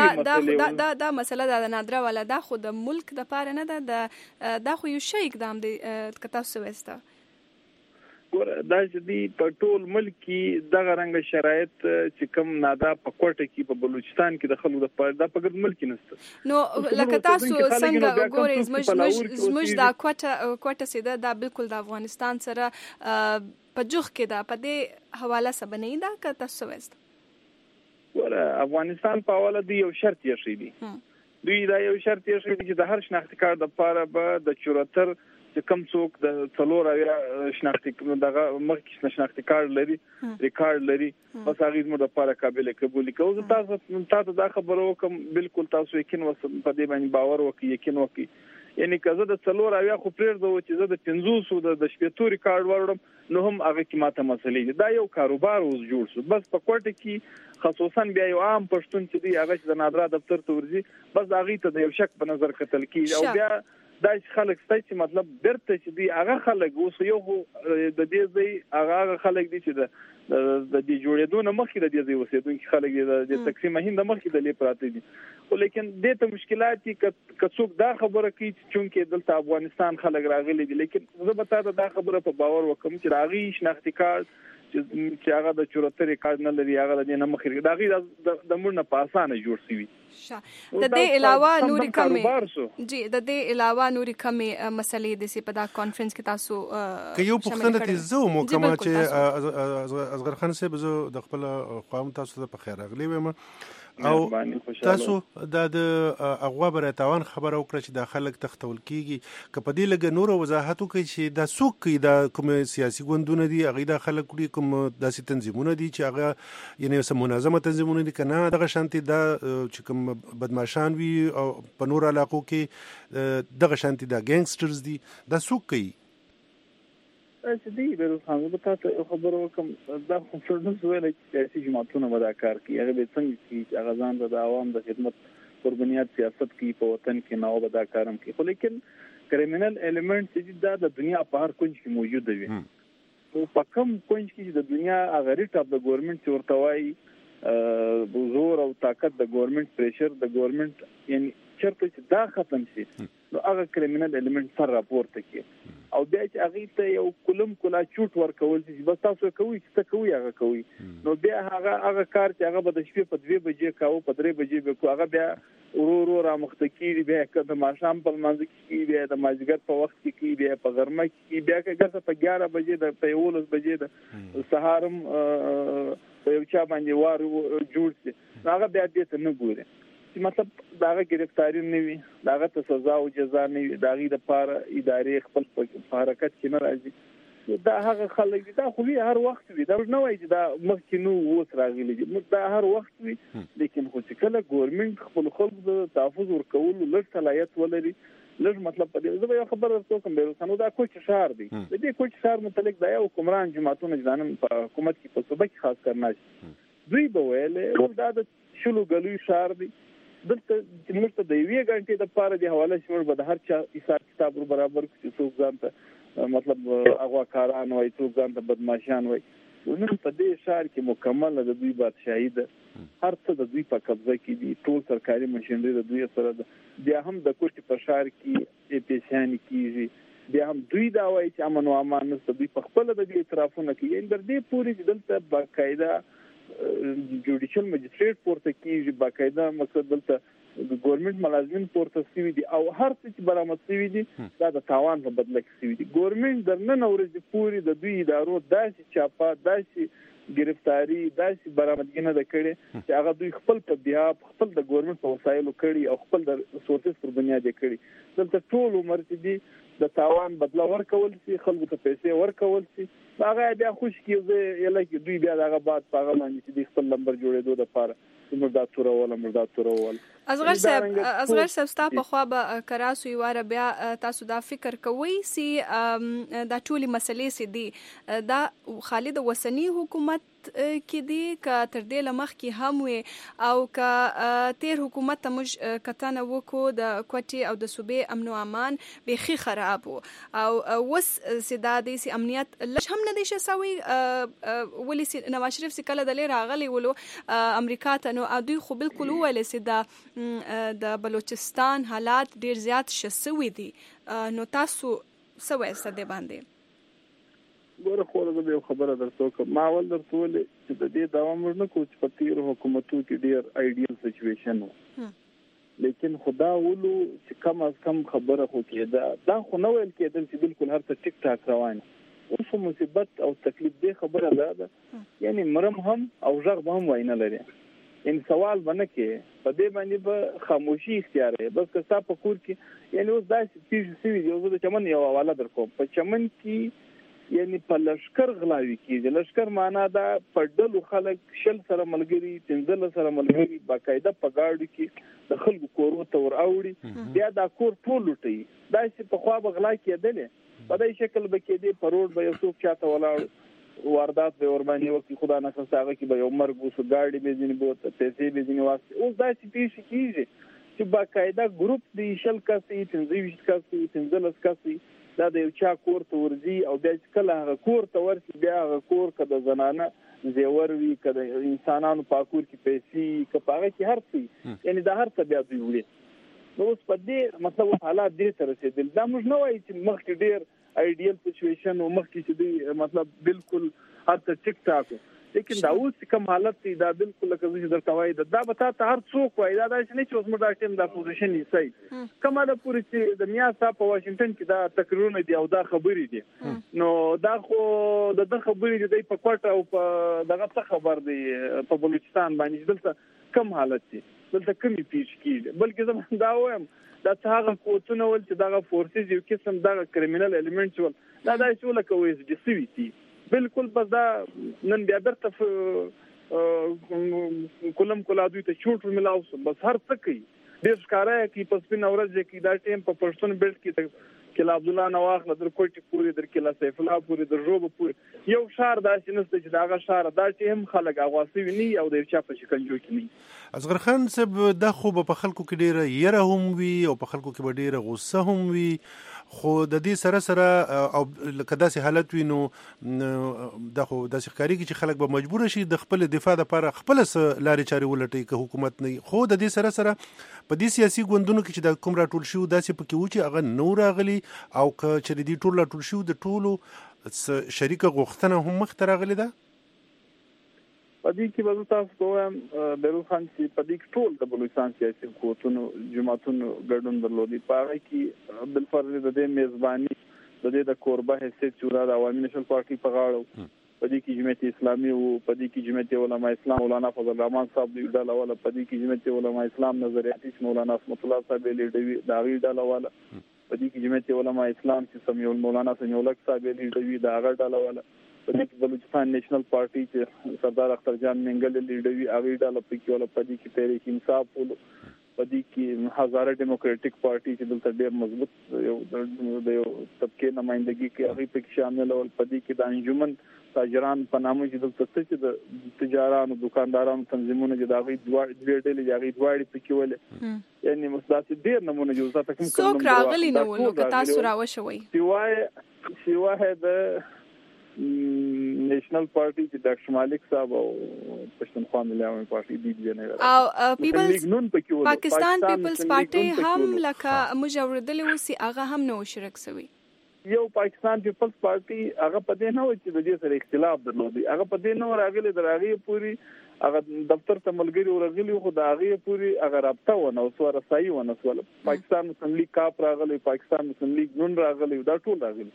دا مسله د نادره ولا دا خو د ملک د پاره نه ده، دا خو یو شی اقدام دی کتاب سوسته ګور دا چې دی په ټول ملک کې دغه رنګ شرایط چې کوم نادا په کوټه کې په بلوچستان کې د خلکو د پاره دا په ګرد ملک نشته. نو لکه تاسو څنګه ګورئ زموږ دا کوټه سیده دا بالکل د افغانستان سره په جوخ کې دا په دې حواله سره نه دا که تاسو سوسته ګور افغانستان په حواله دی یو شرط یې شي دی دوی دا یو شرط یې شي چې د هر شناختی کارت د پاره به د 74 چې کم څوک د څلور یا شناختی دغه مخکې شناختی کارت لري ریکارډ لري بس هغه زموږ د پاره قابل قبول کوي. تاسو دا خبرو کوم بالکل تاسو یقین وس په دې باندې باور وکړئ یقین وکړئ یعنی کزه د څلور یا خو پرېږدو چې زه د 500 د شپېتو ریکارډ وړم نو هم هغه کې ماته مسلې دا یو کاروبار اوس جوړ شو. بس په کوټه کې خصوصا بیا یو عام پښتون چې دی هغه د نادرا دفتر ته ورځي بس هغه ته د یو شک په نظر کتل کیږي او بیا دا خلک ستای چې مطلب درته چې دی هغه خلک اوس یو د دې ځای هغه خلک دي چې د دې جوړېدو نه مخکې د دې ځای اوسېدونکي خلک د تقسیم هند مخکې د لې پراته دي خو لیکن دې ته مشکلات کې څوک دا خبره کوي چې دلته افغانستان خلک راغلي دي لیکن زه به تاسو دا خبره په باور وکم چې راغی شناختی کارت چې هغه د 74 ریکارډ نه لري هغه د نه مخې دا غي د موږ نه په اسانه جوړ شي. د دې علاوه نوري کمې جی د دې علاوه نوري کمې مسلې د سي په دا کانفرنس کې تاسو که یو پوښتنه ته زه مو کوم چې اصغر خان صاحب زه د خپل قوم تاسو ته په خیر راغلی وم او تاسو د اغوا برتاوان خبر او کړ چې د خلک تختول کیږي که په دې لګ نور وضاحت وکړي چې د سوق کې د کوم سیاسي ګوندونه دي هغه د خلک کوم داسې تنظیمونه دي چې هغه یعنی سم منظمه تنظیمونه دي کنه دغه شانتي د چې کوم بدمعشان وي او په نور علاقو کې دغه شانتي د ګینګسترز دي د سوق کوي چې دی به خان به تاسو خبرو کوم دا خو فرض ویل چې سیاسي جماعتونه ودا کار کوي هغه به څنګه چې هغه ځان د عوام د خدمت قربانیت سیاست کوي په وطن کې نو ودا کارم کوي خو لیکن کریمینل ایلیمنٹ چې دا د دنیا په هر کونج کې موجود وي او په کوم کونج کې د دنیا هغه ریټ اف د ګورنمنت ورته وایي زور او طاقت د ګورنمنت پریشر د ګورنمنت یعنی چرته چې دا ختم شي نو هغه کریمینل ایلیمنٹ سره راپورته کوي او بیا چې هغه ته یو کلم کلا چوټ ورکول چې بس تاسو کوي چې ته کوي هغه کوي نو بیا هغه کار چې هغه به د شپې په 2 بجې کاوه په 3 بجې به کو هغه بیا ورو را مختکیری بیا کله ماښام په منځ کې بیا د مازیګر په وخت کې بیا په غرمه کې بیا کله په 11 بجې د 11 بجې د سهارم په یو چا باندې وار جوړ شي هغه بیا دې ته نه ګوري چې مطلب داغه گرفتاری نه وي داغه ته سزا او جزا نه وي داغه د پاره ادارې خپل حرکت کې نه راځي دا هغه خلک دا خو هر وخت وي دا نه وایي چې دا مخکې نو اوس راغلي دي دا هر وخت وي لیکن خو چې کله ګورنمنت خپل خلک د تحفظ ورکول لږ صلاحیت ولري لږ مطلب په دې زه یو خبر درته کوم به څنګه دا کوچ شهر دی د دې کوچ شهر متعلق دا یو حکمران جماعتونه ځانم په حکومت کې په صوبه کې خاص کرنا دوی به ویل دا د شلو غلوي شهر دی دلته موږ ته د 1 غنټې د پاره دی حواله شوړ به د هر چا حساب کتاب برابر چې څوک ځان ته مطلب اغوا کاران وای څوک ځان ته بدمعشان وای نن په دې شهر کې مکمل د دوی بادشاہي ده هر څه د دوی په قبضه کې دي ټول سرکاري ماشينري د دوی سره ده بیا هم د کوټي په شهر کې پیسان کیږي بیا هم دوی دا وایي چې امن او امان نشته دوی په خپل د اعترافونه کوي ان در دې پوری دلته باقاعده جوډیشل مجستریټ پورته کیږي باقاعده مقصد دلته ګورنمنت ملازمین پورته شوي دي او هر څه چې برآمد شوي دي دا د تاوان په بدله کې شوي دي. ګورنمنت در نن ورځې پورې د دوی ادارو داسې چاپه داسې گرفتاری داسې برآمدګي نه ده کړې چې هغه دوی خپل په بیا خپل د ګورنمنت په وسایلو کړي او خپل د سورسز پر بنیاد یې کړي. دلته ټول عمر چې دي د تاوان بدله ورکول شي خلکو ته پیسې ورکول شي هغه بیا خوش کیږي یلکه دوی بیا دغه بعد هغه باندې چې د خپل نمبر جوړېدو لپاره مردات تورول اصغر صاحب ستا په خوا به کراسو یواره بیا تاسو دا فکر کوئ سي دا ټولي مسلې سي دي دا خالد وسنی حکومت کې دي ک تر دې لمخ کې هم وي او ک تیر حکومت ته موږ کتنه وکړو د کوټي او د صوبې امن او امان بيخي خراب او وس سدا دي سي امنیت لږ هم نه دي شسوي ولي سي نواز شریف سي کله د لیر غلي ولو امریکا ته نو دوی خو بالکل ول سي د بلوچستان حالات ډیر زیات شسوي دي نو تاسو سوې ستده باندې ګوره خو د خبره درته ما ول درته ولې چې د دې دوام ورنه کو چې په تیر حکومتو کې ډیر آیډیل سچويشن وو لیکن خدا ولو چې کم از کم خبره خو کېده دا خو نو ویل کېدل چې بالکل هر څه ټیک ټاک روان اوس مصیبت او تکلیف دې خبره ده یعنی مرم هم او ژغ هم وینه لري ان سوال باندې کې په دې باندې به خاموشي اختیار ہے بس که تاسو په کور کې یعنی اوس دا چې سوي دی اوس د چمن یو حواله درکو په چمن کې یعنی په لشکر غلاوي کېږي لشکر معنا دا پړډلو خلک شل سره ملګری تنزل سره ملګری باقاعده په گاډو کې د خلکو کورو ته ور اوړي بیا دا کور ټول لټي دا چې په خوا بغلا کېدل په دې شکل به کېدي په روډ به یو څوک چاته ولاړ واردات به ور باندې وکي خدا نه خستاغه کې به یو مرګ وسو گاډي به ځینې بوته پیسې به ځینې واسطه اوس دا چې پیښ کیږي چې باقاعده ګروپ دی شل کسي تنظیم کسي تنزلس کسي دا د یو چا کور ته ورځي او بیا کله هغه کور ته ورسي بیا هغه کور کده زنانه زیور وی کده انسانانو په کور کې پیسې کپاغه کې هر څه یعنی دا هر څه بیا دوی وړي نو اوس په دې مطلب حالات دې تر رسیدل دا موږ نه وایي چې مخکې ډیر آیډیل سچويشن او مخکې چې دی مطلب بالکل هر څه ټیک ټاک لیکن دا اوس کوم حالت دی دا بالکل لکه چې درته وایي دا به تاسو هر څوک وایي دا چې نه چې اوس موږ دا ټیم دا پوزیشن یې صحیح کومه د پوری چې د میا صاحب په واشنگټن کې دا تقریرونه دي او دا خبرې دي نو دا خو د خبرې دی په کوټه او په دغه څه خبر دی په بلوچستان باندې دلته کوم حالت دی دلته کومي پیښ کیږي بلکې زموږ دا وایم دا څنګه کوتونه ول چې دا فورسز یو قسم دا کریمینل الیمنټ ول دا چې ول کوي چې سوي دي بالکل بس دا نن بیا درته کولم کولادوی ته چوټ ملاو بس هر څه کوي ډیر ښکارا کی په سپین اورځ کې دا ټیم په پښتون بیلټ کې کله عبد الله نواخ در کوټي پوری در کله سیف الله پوری در روب پوری یو شهر داسې نشته چې داغه شهر دا ټیم خلک اغواسي ونی او د چا په شکل جوړ کړي اصغر خان صاحب دا خو په خلکو کې ډیره یره هم وی او په خلکو کې ډیره غوسه هم وی خو د دې سره او کدا سي حالت وینو دا خو د ښکاری کې چې خلک به مجبور شي د خپل دفاع لپاره خپل لارې چارې ولټي که حکومت نه خو د دې سره په دې سیاسي ګوندونو کې چې د کوم راټول شو داسې پکې و چې هغه نور راغلي او که چې دې ټول راټول شو د ټولو شریکه غوښتنه هم مخ ته راغلي ده پدې کې به تاسو کوم بیرو خان چې پدې کې ټول د بلوچستان سیاسي قوتونو جماعتونو ګډون درلودي پاره کې بل فرض د دې میزبانی د دې د کوربه حیثیت چورا د عوامي نشل پارټي په غاړه پدې کې جمعیت اسلامي او پدې کې جمعیت علماء اسلام مولانا فضل الرحمن صاحب دی ډاله والا پدې کې جمعیت علماء اسلام نظریاتي مولانا اسمت الله صاحب لیډوي داغي ډاله والا پدې کې جمعیت علماء اسلام چې سمیع مولانا سمیع الحق صاحب لیډوي داغه ډاله والا پدې کې بلوچستان نېشنل پارټي چې سردار اختر جان منګل لیډوي هغه ډاله پکې ولا پدې کې تحریک انصاف ول پدې کې هزاره ډیموکراټک پارټي چې دلته ډېر مضبوط د یو طبقه نمائندګي کې هغه پکې شامل ول پدې کې د انجمن تاجران په نامه چې دلته چې د تجارانو دکاندارانو تنظیمونو چې دا غي دوه ډلې یاري دواړي پکې ول یعنی مستاسي ډېر نمونه جو ځکه کوم څوک راغلي نو لکه تاسو راوښوي سیوای د نیشنل پارټي چې ډاکټر مالک صاحب او پښتونخوا ملي عوامي پارټي دي جنرال او پیپلز پاکستان پیپلز پارټي هم لکه مجوردل وسی هغه هم نو شرک سوي یو پاکستان پیپلز پارټي هغه په دې نه و چې د دې سره اختلاف درلودي هغه په دې نه راغلي دراغي پوری هغه دفتر ته ملګری ورغلی خو د هغه پوری هغه رابطه ونه او سوار رسایي ونه سول. پاکستان مسلم لیگ کاپ راغلی، پاکستان مسلم لیگ نون راغلی، دا ټول راغلی.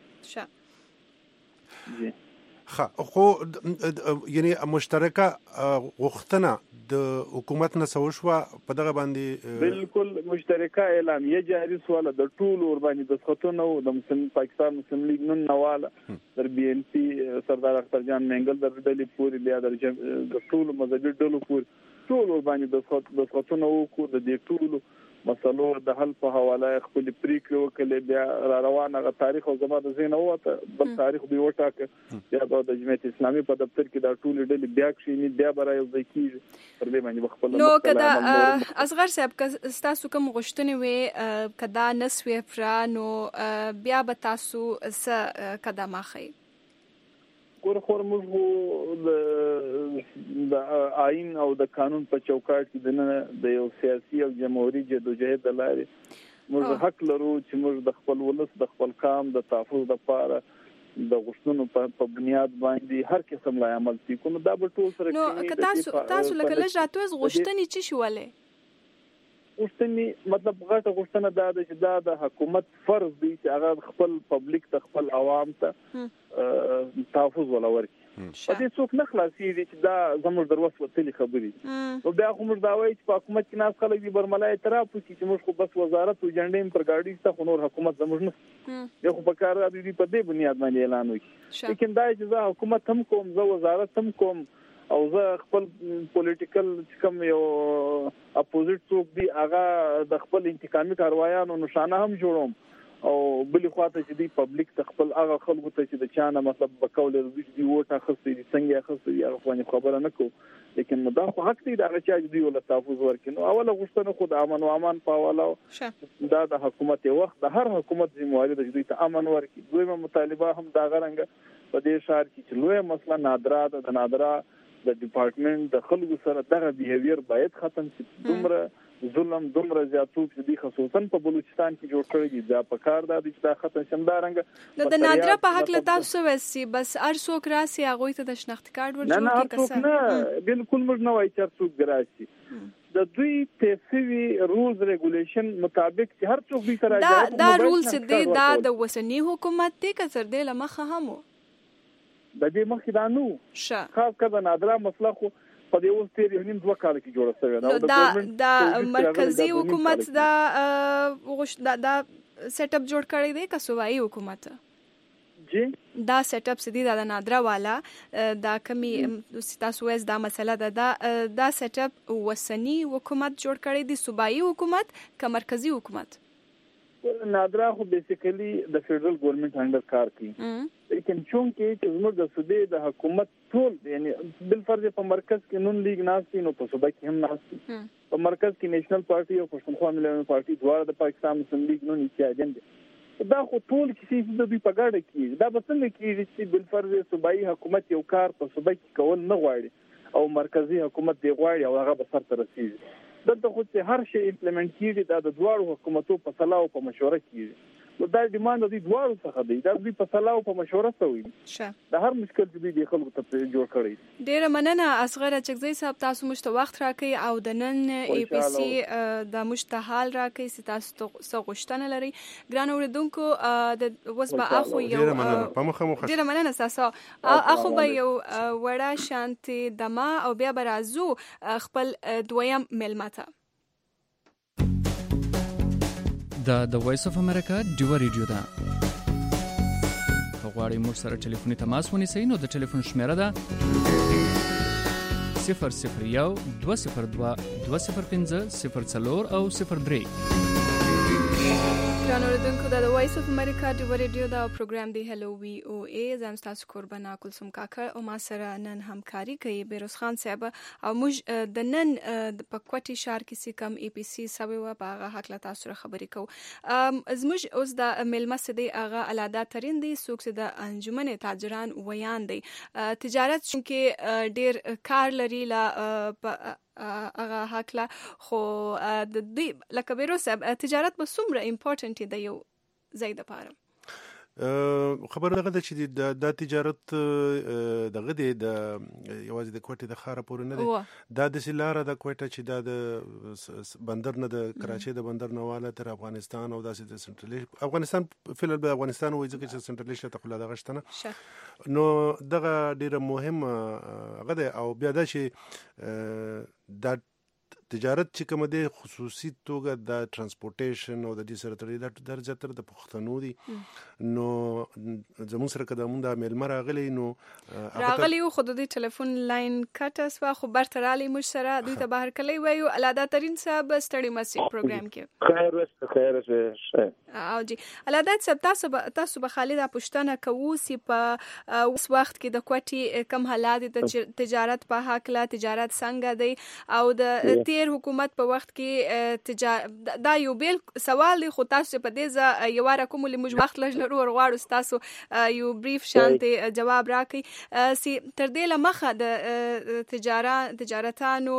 جی خو یعنی مشترکه غوښتنه د حکومت نه سوشوا په دغه باندې بالکل مشترکه اعلامیه جاری سواله د ټول ور باندې د خطونه او د پاکستان مسلم لیگ نن نواله در بي ان پي سردار اختر جان منګل در ډلې پوری بیا د ټول مذهبي ډلو پوری ټول ور باندې د خطونه او کو د دې ټول مسلو د حل په حواله خپل پریکړه وکړي. بیا را روانه تاریخ او زموږ د زین اوته بل تاریخ دی وټاکه بیا د جمعیت اسلامي په دفتر کې دا ټول ډلې بیا کښینی بیا برای یو ځکه پر دې باندې خپل نو کدا اصغر صاحب تاسو کوم غوښتنې وي کدا نسوي فرانو بیا به تاسو س کدا ماخی ګور موږ د آئین او د قانون په چوکاټ کې د یو سیاسي او جمهوریت جدوجہد د لارې موږ حق لرو چې موږ د خپل ولس د خپل قام د تحفظ لپاره د غوښتنو په بنیاد باندې هر قسم لا عمل کوو. دا به ټول سره نو تاسو لکه لږ راتوز غوښتنې چی شولې غوښتنې مطلب غټه غوښتنه دا ده چې دا د حکومت فرض دی چې هغه خپل پبلک ته خپل عوام ته تحفظ ولور کړي. په دې څوک نه خلاصيږي چې دا زموږ دروس وتلې خبرې او بیا خو موږ دا وایي چې په حکومت کې ناس خلک دي برملای اعتراف وکړي چې موږ خو بس وزارت او جنډې پر گاډي ته خو نور حکومت زموږ نه یو خو په کار راځي په دې بنیاد باندې اعلان وکړي. لیکن دا چې زه حکومت هم کوم زه وزارت هم کوم او زه خپل پولیټیکل کوم یو اپوزیټ څوک دی هغه د خپل انتقامي کاروایانو نشانه هم جوړوم او بل خواته چې دی پبلک ته خپل هغه خلکو ته چې د چانه مطلب بکول دی وټه خسته دي څنګه خسته دي هغه باندې خبره نه کو. لیکن دا خو حق دی دا چې دی ول تحفظ ورکړي. اوله غوښتنه خو د امن او امان په حواله دا د حکومت وخت د هر حکومت ذمہواری ده چې دوی ته امن ورکړي. دویمه مطالبه هم دا غرنګ په دې شهر کې چې لوی مسله نادرا د نادرا د ډپارټمنټ د خلکو سره دغه بیهیویر باید ختم شي. دومره ظلم دومره زیاتوب چې دی خصوصا په بلوچستان کې جوړ کړی دی دا په کار دا چې دا ختم شمدارنګ د نادرا په حق له تاسو وسی بس ار څوک راسي هغه ته د شناخت کارت ورجوړ کی کسه نه بالکل موږ نه وایي چې څوک راسي د دوی تفصیلي رولز ریګولیشن مطابق چې هر څوک به سره دا رولز دی دا د وسنی حکومت دی کثر دی لمخه همو د دې مخکې دا نو خاص کړه نادرا مسله خو په دې اوس تیر یو نیم 2 کال کې جوړه شوې دا مرکزی حکومت دا سیټ اپ جوړ کړی دی که صوبایي حکومت جی دا سیټ اپ سدي دا نادرا والا دا کمی تاسو وایي دا مسله ده دا سیټ اپ وسنی حکومت جوړ کړی دی صوبایي حکومت که مرکزی حکومت نادرا خو بیسیکلی د فدرل ګورنمنت انډر کار کوي. لیکن چونکې چې زموږ د صوبې د حکومت ټول یعنی بل فرض په مرکز کې نون لیگ ناشتي نو په صوبه کې هم ناشتي په مرکز کې نېشنل پارټي او پښتونخوا ملي پارټي دواړه د پاکستان مسلم لیگ نون اتحادین دي. دا خو ټول کیسې د دوی په ګاډه کې دا به څنګه کېږي چې بل فرض صوبایي حکومت یو کار په صوبه کې کول نه غواړي او مرکزی حکومت دی غواړي او هغه به سر ته رسیږي. دلته خو چې هر شی امپلیمنٹ کیږي دا د دواړو حکومتو په صلاح او په مشوره کیږي. نو دا ډیماند دی دواړو څخه دی دا دوی په صلاح او په مشوره سوي دا هر مشکل چې دوی خلکو ته جوړ کړی. ډیره مننه اصغر چکزی صاحب تاسو مشته وخت راکې او د نن ای پی سی د مشتحال راکې چې تاسو څه غوښتنه لري ګران اوریدونکو د وسبا اخو یو ډیره مننه تاسو اخو به یو وړه شانتي دما او بیا برازو خپل دویم ملمته د وایس اف امریکا ډیو ریډیو ده. غواړئ موږ سره ټلیفوني تماس ونیسئ نو د ټلیفون شمیره ده 001 202 205 04 او 03. ګران اوریدونکو د وایس اف امریکا ډیو ریډیو دا پروګرام دی هلو وی او ای زم تاسو قربانا کلثوم کاکړ او ما سره نن همکاري کوي بیروز خان صاحب او موږ د نن په کوټي شهر کې کم ای پی سی سوي و په حق له تاسو سره خبرې کوو. زموږ اوس د ملمس دی هغه الاده ترين دی سوک د انجمن تاجران ویان دی تجارت چې ډیر کار لري لا هغه حقله خو د دوی لکه بیرو صاحب تجارت به څومره امپورټنت دی یو ځای د پاره خبره دغه چې د تجارت دغه دی د یوازې د کوټې د خاره پورې نه دی دا د سلاره د کوټه چې د بندر نه د کراچي د بندر نه واله تر افغانستان او داسې د سنټرل افغانستان فعلا د افغانستان وایي ځکه چې سنټرل شته خو دغه شته نو دغه ډیره مهم هغه دی او بیا دا چې د تجارت چې کوم دی خصوصي توګه د ترانسپورټیشن او د دې سره تړلې د زیاتره د پښتنو دي نو زموږ سره که د میلمه راغلی نو راغلی و خو د دې ټلیفون لاین کټ اسوه خو برته رالی موږ سره دوی ته بهر کلی وایو الله ترین صاحب ستړي مسیح پروګرام کې خیر اوسه او جی الله صاحب تاسو به خالد پښتنه کوو سی په اوس وخت کې د کوټي کم حالات د تجارت په حق لا تجارت څنګه دی او د تیر حکومت په وخت کې دا یو بیل سوال دی خو تاسو په دې ځا یو رقم له موږ وخت لږ لرو ورغواړو تاسو یو بریف شانتي جواب راکړي سی تر دې لمخه د تجارتانو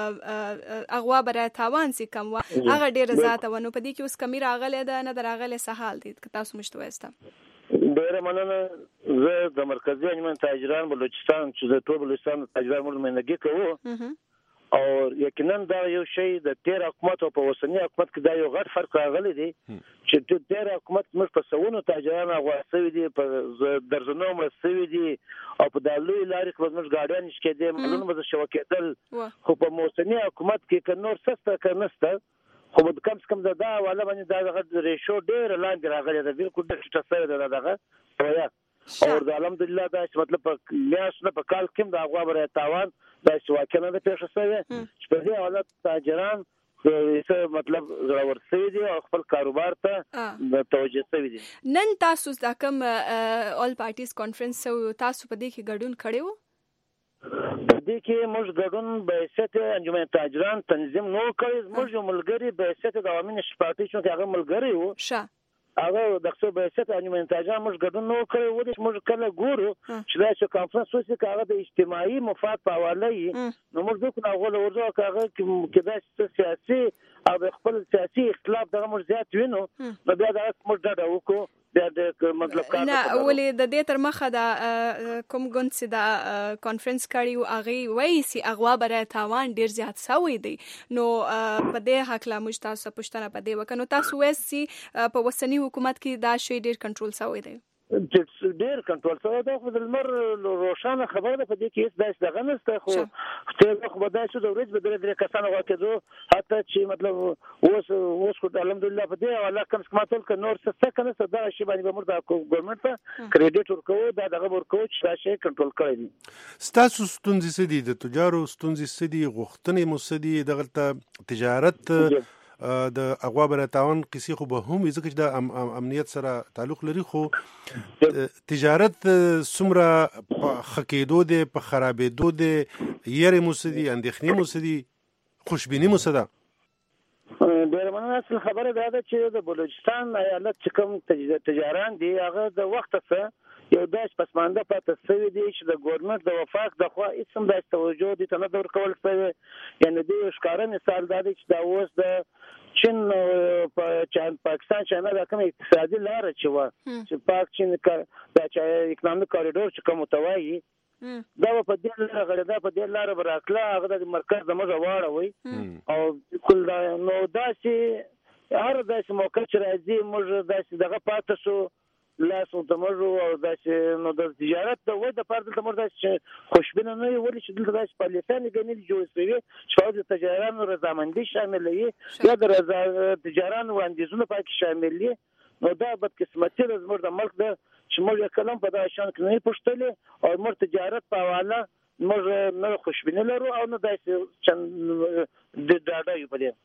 اغوا برای تاوان سی کم وا هغه ډیر ذات ونه په دې کې اوس کمی راغله ده نه دراغله سهال دي تاسو مشتويسته ډیر مننه زه د مرکزی انجمن تاجران بلوچستان چې د ټول بلوچستان تاجران ملمنګي کوو او یقینا دا یو شی د تیر حکومت او په اوسنی حکومت کې دا یو غټ فرق راغلی دی چې د تیر حکومت موږ په سونو تاجران غواړي دي په درزنو مرستوي دي او په دالوی لارې کې موږ ګاډیان شکې دي معلومه به شوکېدل خو په اوسنی حکومت کې کنور سسته کنسته خو د کم څه کم دا والا باندې دا غږ ریشو ډیر لاندې راغلی دی بالکل د ټسره ده دغه او الحمدلله دا چې مطلب په میاش نه په کال کې د هغه بره تاوان دا چې واکنه د پیښه سوي چې په دې حالت تاجران څه مطلب زړور شوي دي او خپل کاروبار ته توجه شوي دي نن تاسو د کوم اول پارټیز کانفرنس تاسو په دې کې ګډون کړی وو په دې کې موږ ګډون به حیثیت انجمن تاجران تنظیم نو کړی موږ ملګری به حیثیت د عوامي پارټي چې هغه ملګری وو هغه د خپل به حیثیت انجمن تاجران موږ ګډون نو کړی وو چې موږ کله ګورو چې دا چې کانفرنس وشي هغه د اجتماعي مفاد په حواله نو موږ د کومه غوړ ورځو هغه کې دا سیاسي او خپل سیاسي اختلاف دغه موږ زیات وینو نو بیا دا موږ دا وکړو د مطلب کار نه ولې د دې تر مخه دا کوم ګوند سي دا کانفرنس کړي او هغه وایي سي اغوا برای تاوان ډیر زیات شوی دی نو په دې حق لا موږ تاسو پښتنه په دې وکنو تاسو وایي په وسنی حکومت کې دا شی ډیر کنټرول شوی دی ډیر کنټرول شوی دا خو د لمر روښانه خبره ده په دې کې هیڅ داسې دغه نشته خو ته خو به داسې د ورځ به درې کسانو واکېدو حتی چې مطلب اوس خو الحمدلله په دې حواله کم څه ماته که نور څه کنه دا شی باندې به موږ د ګورنمنت ته کریډیټ ورکوو دا دغه ورکوو چې دا شی کنټرول کړی دي ستاسو ستونزې څه دي د تجارو ستونزې څه دي غوښتنې مو څه دي دغه تجارت د اغوا بر تاوان قصې خو به هم ځکه چې د امنیت سره تعلق لري خو تجارت څومره په خکېدو دي په خرابېدو دي یې موسدي اندېښنې موسدي خوشبیني موسده ډېر مننه اصل خبره دا ده چې د بلوچستان ایالت چې کوم تجاران دي هغه د وخت څخه یو داس پسمانده پاتې شوی دی چې د ګورنمنت د وفاق د خوا هیڅ هم د توجه دي ته نه ورکول شوی یعنی د ښکاره مثال دا دی چې دا اوس د چین په پاکستان چینه د کوم اقتصادي لار چې پاک چین د اقتصادي کوریډور چې کوم توایي دا په دې لاره غړدا په دې لاره براتله هغه د مرکز د مزه واړوي او کول دا نو داسې هر داسې موقع چې راځي موږ داسې دغه پاتې شو لاسو تمرو او داسې نو د تجارت د وای د پاره د تمر داسې خوشبینه نه وي ولې چې دلته داسې پالیسانه غنې جوړ شوی چې د تجارانو رضامندي شامل وي یا د تجارانو وړاندیزونه پکې شامل دي نو دا بد قسمتي زموږ د ملک د چې موږ کلم په دا شان کې نه پښتلې او موږ تجارت په حواله موږ نه خوشبینه لرو او نه داسې چند د ډاډه یو په دې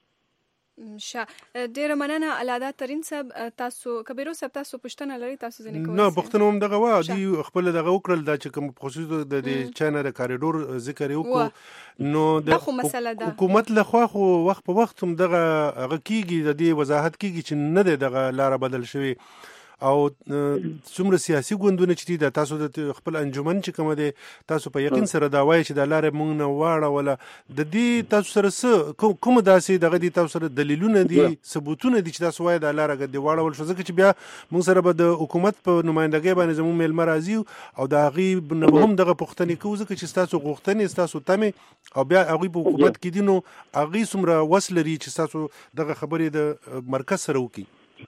ډیره مننه الاده ترين صاحب تاسو کبیرو صاحب تاسو پښتنه لري تاسو ځنه کوئ نه پښتنه هم دغه وا دی خپل دغه وکړل دا چې کوم خصوصي د چینه د کاریډور ذکر وکړو نو د حکومت له خوا خو وخت په وخت هم دغه هغه کیږي د دې وضاحت کیږي چې نه دغه لار بدل شوی او څومره سیاسي ګوندونه چې د تاسو د خپل انجمن چې کوم دي تاسو په یقین سره دا وایي چې د لارې مونږ نه واړه ولا د دې تاسو سره کوم داسې دغه دي تاسو سره دلیلونه دي ثبوتونه دي چې تاسو وایي د لارې د واړه ول شو ځکه چې بیا مونږ سره به د حکومت په نمائندګۍ باندې زموږ میلمه راځي او د هغې نه هم دغه پوښتنې کوو ځکه چې ستاسو غوښتنې ستاسو تمې او بیا هغوی په حکومت کې دي نو هغوی څومره وس لري چې ستاسو دغه خبرې د مرکز سره وکړي.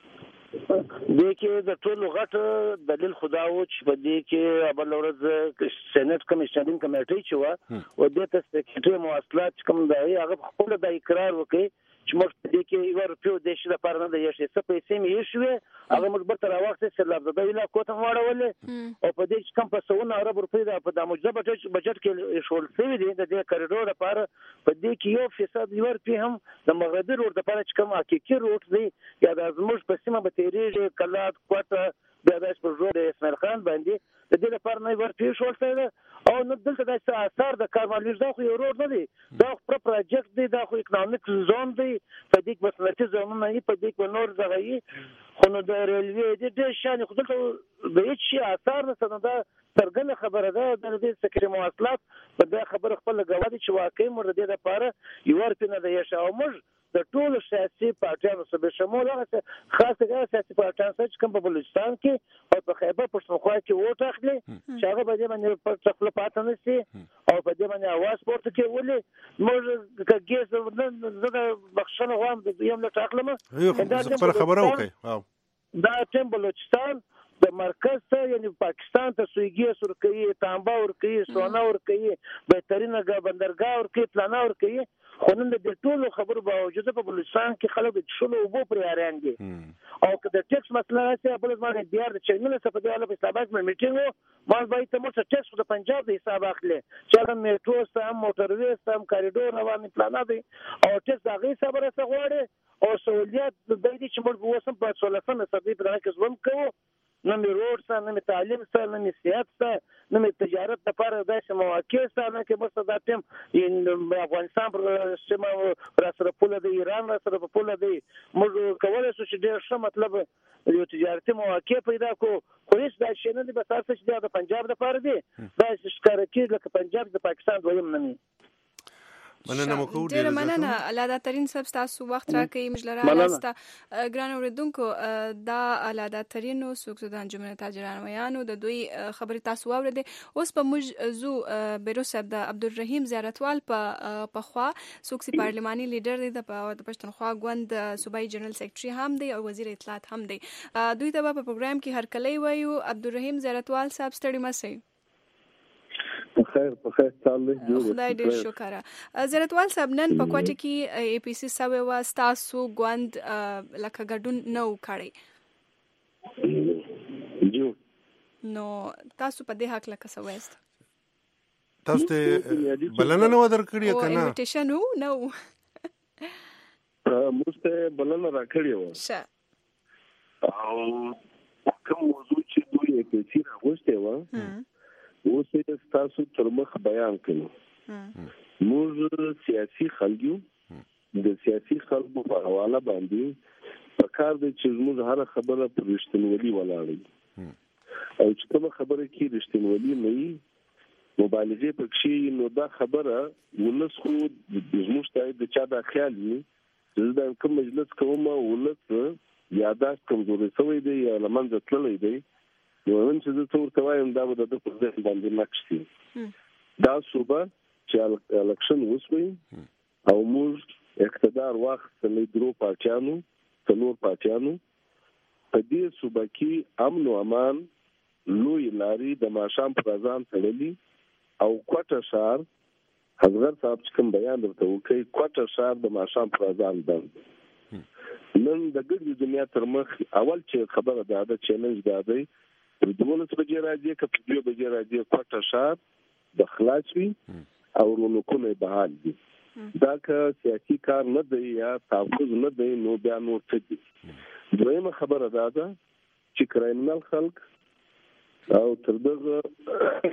دې کې د ټولو غټ دلیل خدا و چې په دې کې بل ورځ سېنات کمیشنرینګ کمیټې چې و د دې سکرټري مواصلات کوم دی هغه خپل د اقرار وکړي چې موږ دې کې یو روپیو د شي لپاره نه دی شي څه پیسې مې شوې هغه موږ به تر وخت سره لابد ویلا کوته واړول او په دې چې کم په 100 ارب روپۍ په د موجوده بجټ کې شول شوی دی د دې کریډور لپاره په دې کې 1% یو روپۍ هم د مغربي روډ لپاره چې کوم حقيقي روډ دی یا د زموږ په سیمه به تیریږي کلات کوټه بیا د اسپورټ اسماعیل خان باندې د دې لپاره نه ورته شول شوی او نو دلته د اثر د کارمالوژ دا خو یو روډ نه دی دا خو پروژیکټ دی دا خو اکونومیک زون دی په دې کې مسلطي زونونه یې په دې کې نور ځای خو نو د ریلوی د شان خو دلته د هیڅ شي اثر نه سنده څرګنده خبره ده د دې سکرټري مواصلات په دې خبره خپل غواړي چې واقعي مر دې لپاره یو ورته نه دی او موږ د ټولو سیاسي پارټیانو سره شمول هغه خاصه سیاسي پارټیان چې کوم په بلوچستان کې او په خیبر پښتونخوا کې ووټ اخلي چې هغه به باندې په خپل پاتې نشي او په دې باندې اواز پورته کوي موږ کګیز زه بخښنه غواړم د یم له ټاکلمه دا خبره وکړي دا ټیم بلوچستان د مرکز ته یعنی پاکستان ته سویګي سرکوي تانبا ورکوي سونا ورکوي بهترینه بندرګاه ورکوي پلانا ورکوي خو نن د ټولو خبرو باوجود په بلوچستان کې خلک د شلو وبو پر یاران دي او که د ټیکس مسله راځي په لږ دیار د چینل څخه په دیاله په اسلامات میټینګ ما باید ته مو ټیکس د پنجاب د حساب اخلي چې د میټرو سم موټروي سم کاریډور رواني پلانا دي او ټیکس دغه حساب راځي غواړي او سہولیات د دې چې موږ وسم په 16 صدې پر کې ځوم کوو نه مې روډ سره نه مې تعلیم سره نه مې سیاست سره نه مې تجارت لپاره داسې مواقع سره نه کې بس دا ټیم ان افغانستان پر سیمه پر سره پوله د ایران سره په پوله دی موږ کولای شو چې ډېر ښه مطلب یو تجارتي مواقع پیدا کو خو هیڅ دا شي نه دي بس تاسو چې د پنجاب لپاره دی دا ښکار کېږي لکه پنجاب د پاکستان دویم نه مننه مو کوو ډېر مننه الله دا ترين سب تاسو وخت راکړئ مجلره لاسته ګران اوریدونکو دا الله دا ترينو سوکسو د انجمن تاجرانو یانو د دوی خبرې تاسو واورېدې اوس په موږ زو بیرو صاحب د عبدالرحیم زیارتوال په خوا سوکسي پارلماني لیډر دی د پښتونخوا ګوند صوبایي جنرال سیکریټري هم دی او وزیر اطلاعات هم دی دوی ته په پروګرام کې هرکلی وایو عبدالرحیم زیارتوال صاحب ستړي مسئ په خیر تعالی خدای ډېر شکر زیارتوال صاحب نن په کوټه کې ای پی سی سوي واستاسو ګوند لکه ګډون نو کړی نو تاسو په دې حق لکه سويست تاسو ته بلنه نو درکړی کنه انویټیشن نو موږ بلنه راکړی و او کوم موضوع چې دوی ای پی سی راغوسته و اوس تاسو تر مخ بیان کړو موږ سیاسي خلګو د سیاسي خلګو په حواله باندې په کار د چې موږ هر خبره پر رښتینولي ولاړو او چې کوم خبره کې رښتینولي نه وي مبالغه پکې نو دا خبره ولسخو د زموږ ته د چا د خیال وي چې دا کوم مجلس کوم ولس یاداش کمزوري شوی دی یا لمنځه تللی دی نو نن چې زه څورته وایم دا به د پر ځای باندې نقشي دا صوبه چې الکشن وسوي او موږ اقتدار واخیستلی درو پارټیانو څلور پارټیانو په دې صوبه کې امن او امان لوی لاري د ماشام پر ځان تړلي او کوټه شهر حضرت صاحب چې کوم بیان درته وکړي کوټه شهر د ماشام پر ځان بند نن د ګډ دنیا تر مخ اول چې خبره ده چیلنج ده د دولت بجې راځي که په دې بجې راځي کوټه شهر د خلاص وي او رونقونه بحال دي دا که سیاسي کار نه دی یا تحفظ نه دی نو بیا نور څه دي دویمه خبره ده چې کرایمنل خلک او تر دغه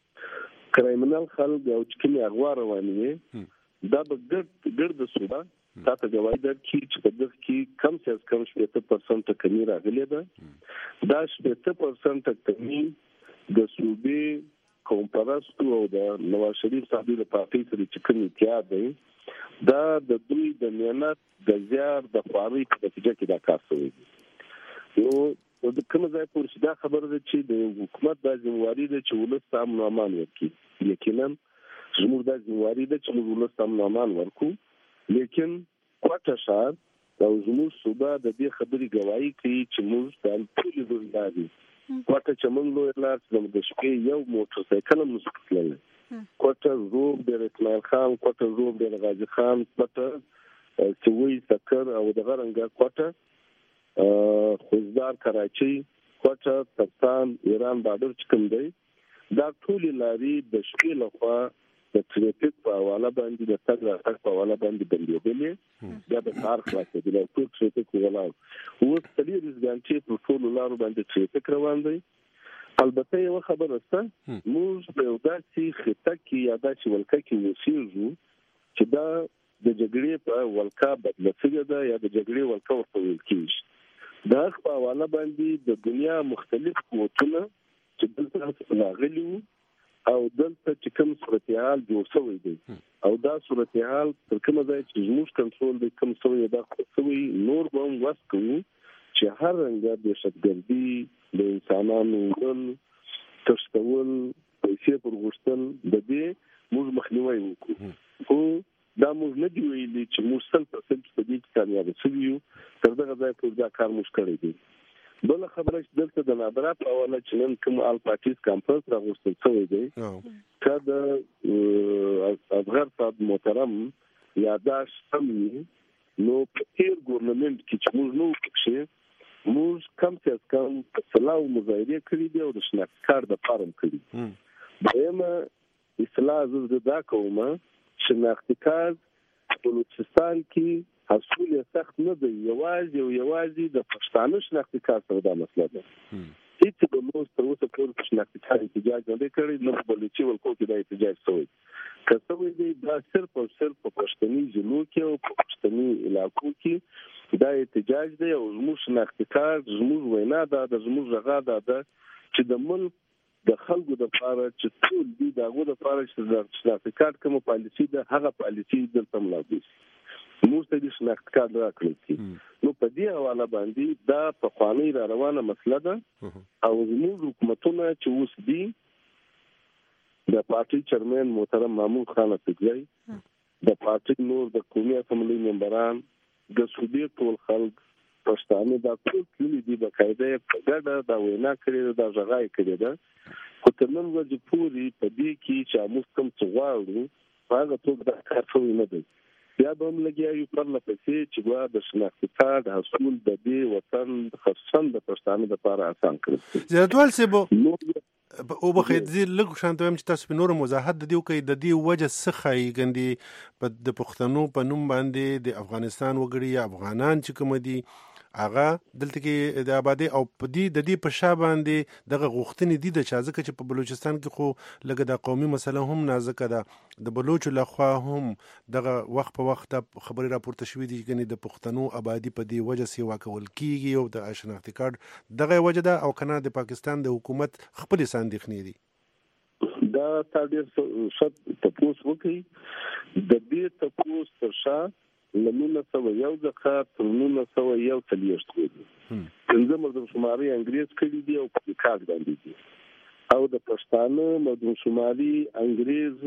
کرایمنل خلک او چې کومې اغوا روانې دا به ګرد صوبه تاسو غواړئ چې په دغه کې کم څه کم 70% کمی راغلی ده. دا 70% کمی د صوبې کومپرستو او د نواز شریف صاحب له پارټي سره چې کوم اتحاد دی دا د دوی د میانت د زیار د خواري په نتیجه کې دا کار شوی دی. نو د کوم ځای پورې دا خبره ده چې د حکومت د ځمواري د چولس تام نامان ورکی یقینا زموږ د ځمواري د چولس تام نامان ورکو لیکن کوټه شهر او زموږ صوبه د دې خبرې گواهی کوي چې موږ د ټول ډول کوټه چې موږ له لار د شپې یو موټر سایکل مسکلل کوټه روب د رسول خان کوټه روب د غازی خان کوټه سوي سکر او د غرنګ کوټه خوزدار کراچي کوټه پاکستان ایران بارډر چکم دی دا ټول لاري د شپې لخوا د ټریفیک په حواله باندې د تګ راتګ په حواله باندې بندېدلې دا د کار خلاصې د ټول ټریفیک ولاو اوس تلې رزګانچې په ټول لارو باندې ټریفیک روان دی. البته یو خبره ده موږ په یو داسې خطه کې یا داسې ولکه کې وسیږو چې دا د جګړې په ولکه بدله شوې ده یا د جګړې ولکه ورته ویل کېږي. دا په حواله باندې د دنیا مختلف قوتونه چې دلته راغلي وو او دلته چې کوم صورتحال جوړ شوی دی او دا صورتحال تر کومه ځای چې زموږ کنټرول دی کوم څه دا خو نور به هم وس کوو چې هر رنګه د دهشتګردي د انسانانو ول تشتول پیسې پر غوښتل د دې موږ مخنیوي وکړو. خو دا موږ نه دی ویلي چې موږ 100% په دې کې کامیاب شوو تر دغه ځای پورې دا کار موږ کړی دی. بل خبره چې دلته د نادرات حواله چې نن کوم آل پارټیز کانفرنس راغوستل شوی دی کله اصغر صاحب محترم یاداش هم نو پیر ګورنمنت کې چې موږ نو کې موږ کم څه کم سلاو مظاهره کړې دي او د شناخت کارت د فارم کړی دغه اصلاح زده کومه شناخت کارت په بلوچستان کې حصول سخت نه دی یوازې د پښتانه شناخت کارت سره دا مسله ده چې د نو تر اوسه پورې شناخت کارت احتجاج نه کړی نه بلوچي ولکو کې دا احتجاج شوی کڅوې دی دا صرف او صرف په پښتني ضلعو کې او په پښتني علاقو کې دا احتجاج دی او زموږ شناخت کارت زموږ وینا دا د زموږ رغا ده چې د ملک د خلکو د لپاره چې ټول دي دغه د لپاره چې د شناخت کارت کوم پالیسي ده هغه پالیسي دلته ملابس موږ ته د شناخت کارت راکړي نو په دې حواله باندې دا په خواني را روانه مسله ده او زموږ حکومتونه چې اوس دي د پارټي چیرمن محترم محمود خان افغانی د پارټي نور د قومي اسمبلی ممبران د صوبې ټول خلک پښتانه دا ټول کلی دي بقاعده په ګډه دا وینا کړې دا ځای کړې ده خو تر نن ورځې پورې په دې کې چې موږ کوم څه غواړو هغه ټول دا کار شوی نه دی. بیا به هم لګیا یو پر لپسې چې وا د شناخت کارت حاصل د دې وطن خصوصا د پښتانه لپاره آسان کړی. زیاتوال سبو او بخیر دې لږ شانته هم چې تاسو په نور وضاحت دیو کوي د دې وجه څخه یې ګندي په د پښتنو په نوم باندې د افغانستان وګړي یا افغانان چې کوم دي هغه دلته کې د آبادی او په دې د دې په شا باندې دغه غوښتنې دي د چازکه چې په بلوچستان کې خو لګه د قومي مسله هم نازکه ده د بلوچ لخوا هم دغه وخت په وخت خبري راپورته شوې دي چې د پښتنو آبادی په دې وجه سیوا کول کیږي او د شناخت کارت دغه وجه ده او کنه د پاکستان د حکومت خپل ساندخنی دي دا تاسو شت تاسو وکي د دې تاسو تر شا لمنه سو یو ځکه ترونه سو یو تلیشت کوي څنګه مردم شماري انګريز کړي دي او په کار باندې دي او د پښتانه مردم شماري انګريز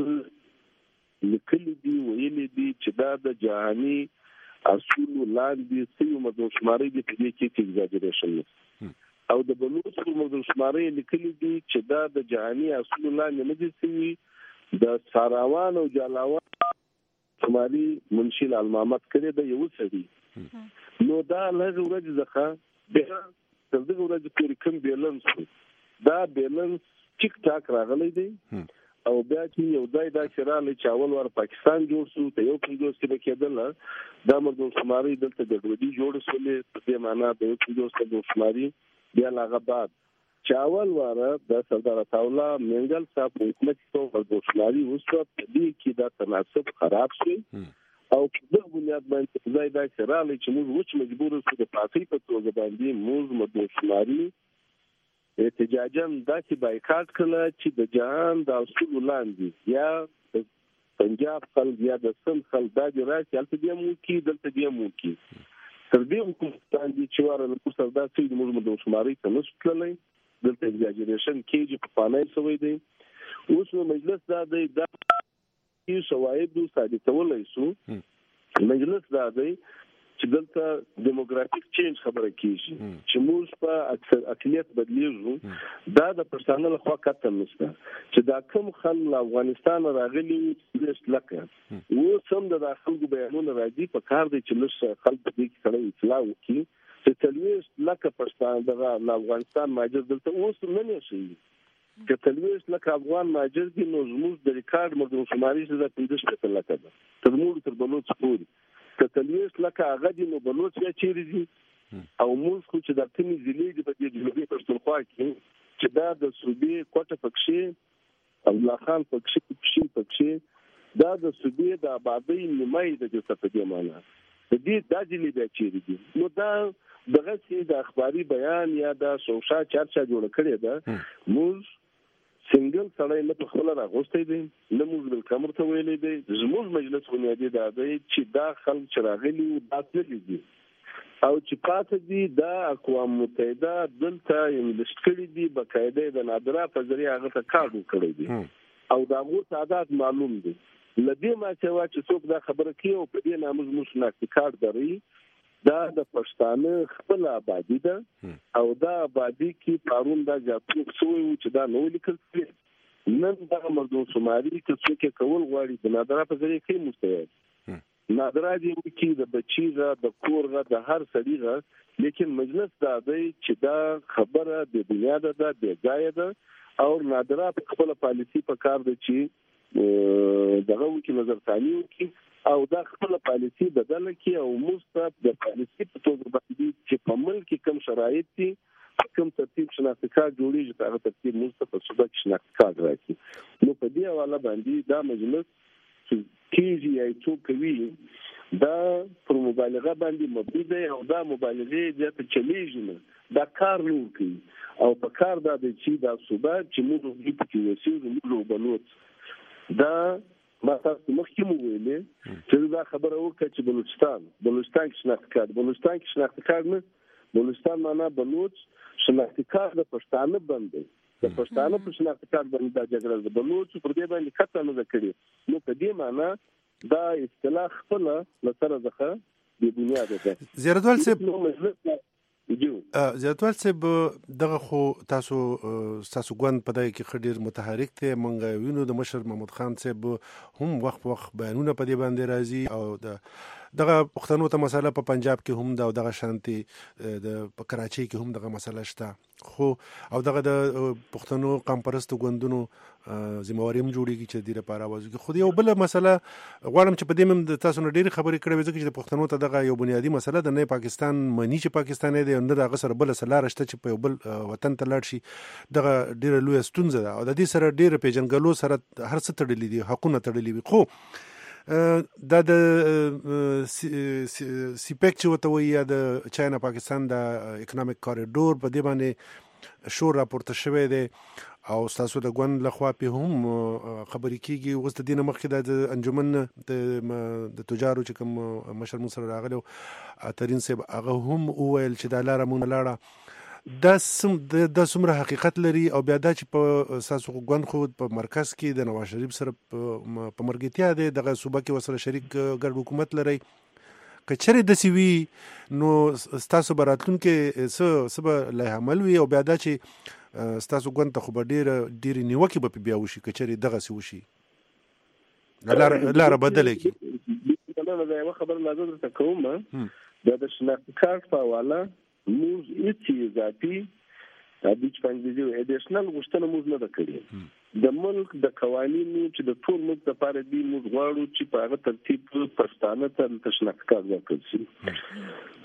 لیکلي دي ویلي دي چې دا د جهاني اصول لاندې سیمه مردم شماري د دې کې ایگزاجریشن او د بلوچ مردم شماري لیکلي دي چې دا د جهاني اصول لاندې نه دي سوي د ساراوان او جالاوان شمالي منشي المامت کړي د یو سړي نو دا لږ ورځ ځخه بیا تر دغه ورځې پورې کوم بیلانس دا بیلانس ټیک ټاک راغلی دی او بیا چې یو ځای دا شراله چاول ور پاکستان جوړ شو ته یو پنځوس کې کېدل دا مردم شماري دلته د ګډوډي جوړ شولې په دې معنا د یو پنځوس د شماري بیا لاغه بعد چاول واره د سردار عطاولا منګل صاحب حکومت ته ورغوښتلاري وسو په دې کې دا تناسب خراب شو او په دغه بنیاد باندې ځای دا سراله چې موږ وڅ مجبور شو د پاتې په توګه باندې موږ مدوشماري احتجاجاً داسې بایکاټ کړل چې د جهان د اصول لاندې یا پنجاب خلک یا د سند خلک دا د راځي هلته دی مو کې دلته دی مو کې تر دې حکومتان دي چې واره له سردا سید موږ مدوشماري ته نشټلې دلته ایگزاجریشن کېږي په پانای سوي دی اوس نو مجلس دا دی دا چې شواهد ثابتولای شو مجلس دا دی چې دلته دیموګرافیک چینج خبره کیږي چې موږ په اکثر اقلیت بدلیږو دا د پښتانه له خوا کتل نشته چې دا کوم خلک افغانستان راغلي لکه و سم د خلکو بیانونه راځي په کار دی چې لږ خلک دې کړي اطلاع وکړي چې تلويش لکه پښتانه د افغانستان ماجر دلته اوس نه نشي چې تلويش لکه افغان ماجر دي نو زموږ د ریکارډ مردم شماري چې د 15 لکه ده تر موږ تر بلوچ پورې کتلیش لکه هغه دی نو بلوچ یا چیرې دي او موږ خو چې د تمې ضلع د په جنوبي پښتونخوا کې چې دا د صوبې کوټه پکښې الله خان پکښې دا د صوبې د آبادی نیمایي د جوړه په معنا د دې د ځلې د چیرې دي نو دا دغه چې د اخباري بیان یا د سوشا چرچا جوړ کړی دا موږ سنگل سړی نه په خپل راغوستې دي نه موږ بل کمر ته ویلې دي زموږ مجلس بنیادی دا دی چې دا خلک چې راغلي دا څه دي او چې پاتې دي دا اقوام متحده دلته انګلیش کړي دي بقاعده د نادره په ذریعہ هغه ته کار کړی دي او دا غو تعداد معلوم دي لدې ما چې څوک دا خبره کوي او په دې نامه موږ شناختی کارت دري دا د پښتانه خپل آبادی ده او دا آبادی کې قانون دا ځاتو څوی چې دا نو لیکل کړي نن دا مردم شماري چې څوک کول غواړي د نادره په ذریعہ کې مستعد نادره دی چې د بچیغه د کورغه د هر سړيغه لیکن مجلس دا دی چې دا خبره د دنیا ده د ځای ده او نادره په خپل پالیسی په کار دی چې دغه وکي نظر ثاني وکي او دا خپل پالیسی بدل کی او مستقب د پالیسی په توګه باندې چې په ملک کې کوم شرایط دي کوم ترتیب شناختی کارت جوړیږي دا ترتیب مستقب صوبه کې شناختی کارت راځي نو په دې حواله باندې دا مجلس کیږي یا څو کوي دا پر مبالغه باندې مبني دی او دا مبالغه د چلیږي نه دا کار نه کوي او په کار دا د چې دا صوبه چې موږ په کې وسیو موږ بلوت دا ما تاسو مخکې مو ویلې چې دا خبره وکړه چې بلوچستان کې شناختی کارت نه بلوچستان معنا بلوچ شناختی کارت د پښتانه باندې د پښتانه په شناختی کارت باندې دا جګړه د بلوچ پر دې باندې کته نه کړی نو په دې معنا دا اصطلاح خپل لسره ځخه د دنیا ده زیرتوال صاحب زیاتوال صاحب دغه خو تاسو ګوند په دغه کې خډیر متحرک ته مونږ وینو د مشر محمود خان صاحب هم وخت بیانونه په دې باندې راځي او دغه پښتنو ته مسله په پنجاب کې هم دا دغه شانتي د کراچۍ کې هم دغه مسله شته خو او دغه د پښتنو قوم پرستو ګوندونو ذمہواری هم جوړیږي چې د لپاره وازو کې خو یو بل مسله غواړم چې په دې مم تاسو نه ډېری خبرې کړې ځکه چې د پښتنو ته دغه یو بنیادی مسله د نه پاکستان منی چې پاکستان دی نه دغه سره بل سره راشته چې په یو بل وطن ته لاړ شي دغه ډېر لوی ستونزه ده او د دې سره ډېر پیژنګلو سره هر څه تړلې دي حقونه تړلې وي خو دا د سیپیک چې وته وي یا د چاینا پاکستان د اکونومیک کوریډور په دې باندې شور راپورته شوی دی او تاسو د ګوند لخوا په هم خبرې کیږي اوس د دینه مخکې د انجمن د تجارو چې کوم مشر مون سره راغلو ترين صاحب هغه هم وویل چې د لاره مون لاړه د څومره حقیقت لري او بیا دا چې په تاسو ګوند خو په مرکز کې د نواز شریف سره په مرګتیا دی دغه صوبه کې وسره شریک ګډ حکومت لري کچره د سی وی نو تاسو براتون کې سبا له عمل وی او بیا دا چې تاسو ګوند ته خو ډیر نیوکه به بیا وشي کچره دغه سی وشي لاره بدله کی دا یو خبر لازم ته کوم دا شناختی کارت په حواله موږ هیڅ ذاتی د بیچ پنځه اډیشنل غوښتنه موږ نه کړې د ملک د قوانینو چې د ټول ملک لپاره دی موږ غواړو چې په هغه ترتیب پښتانه ته شناختی کارت ورکړل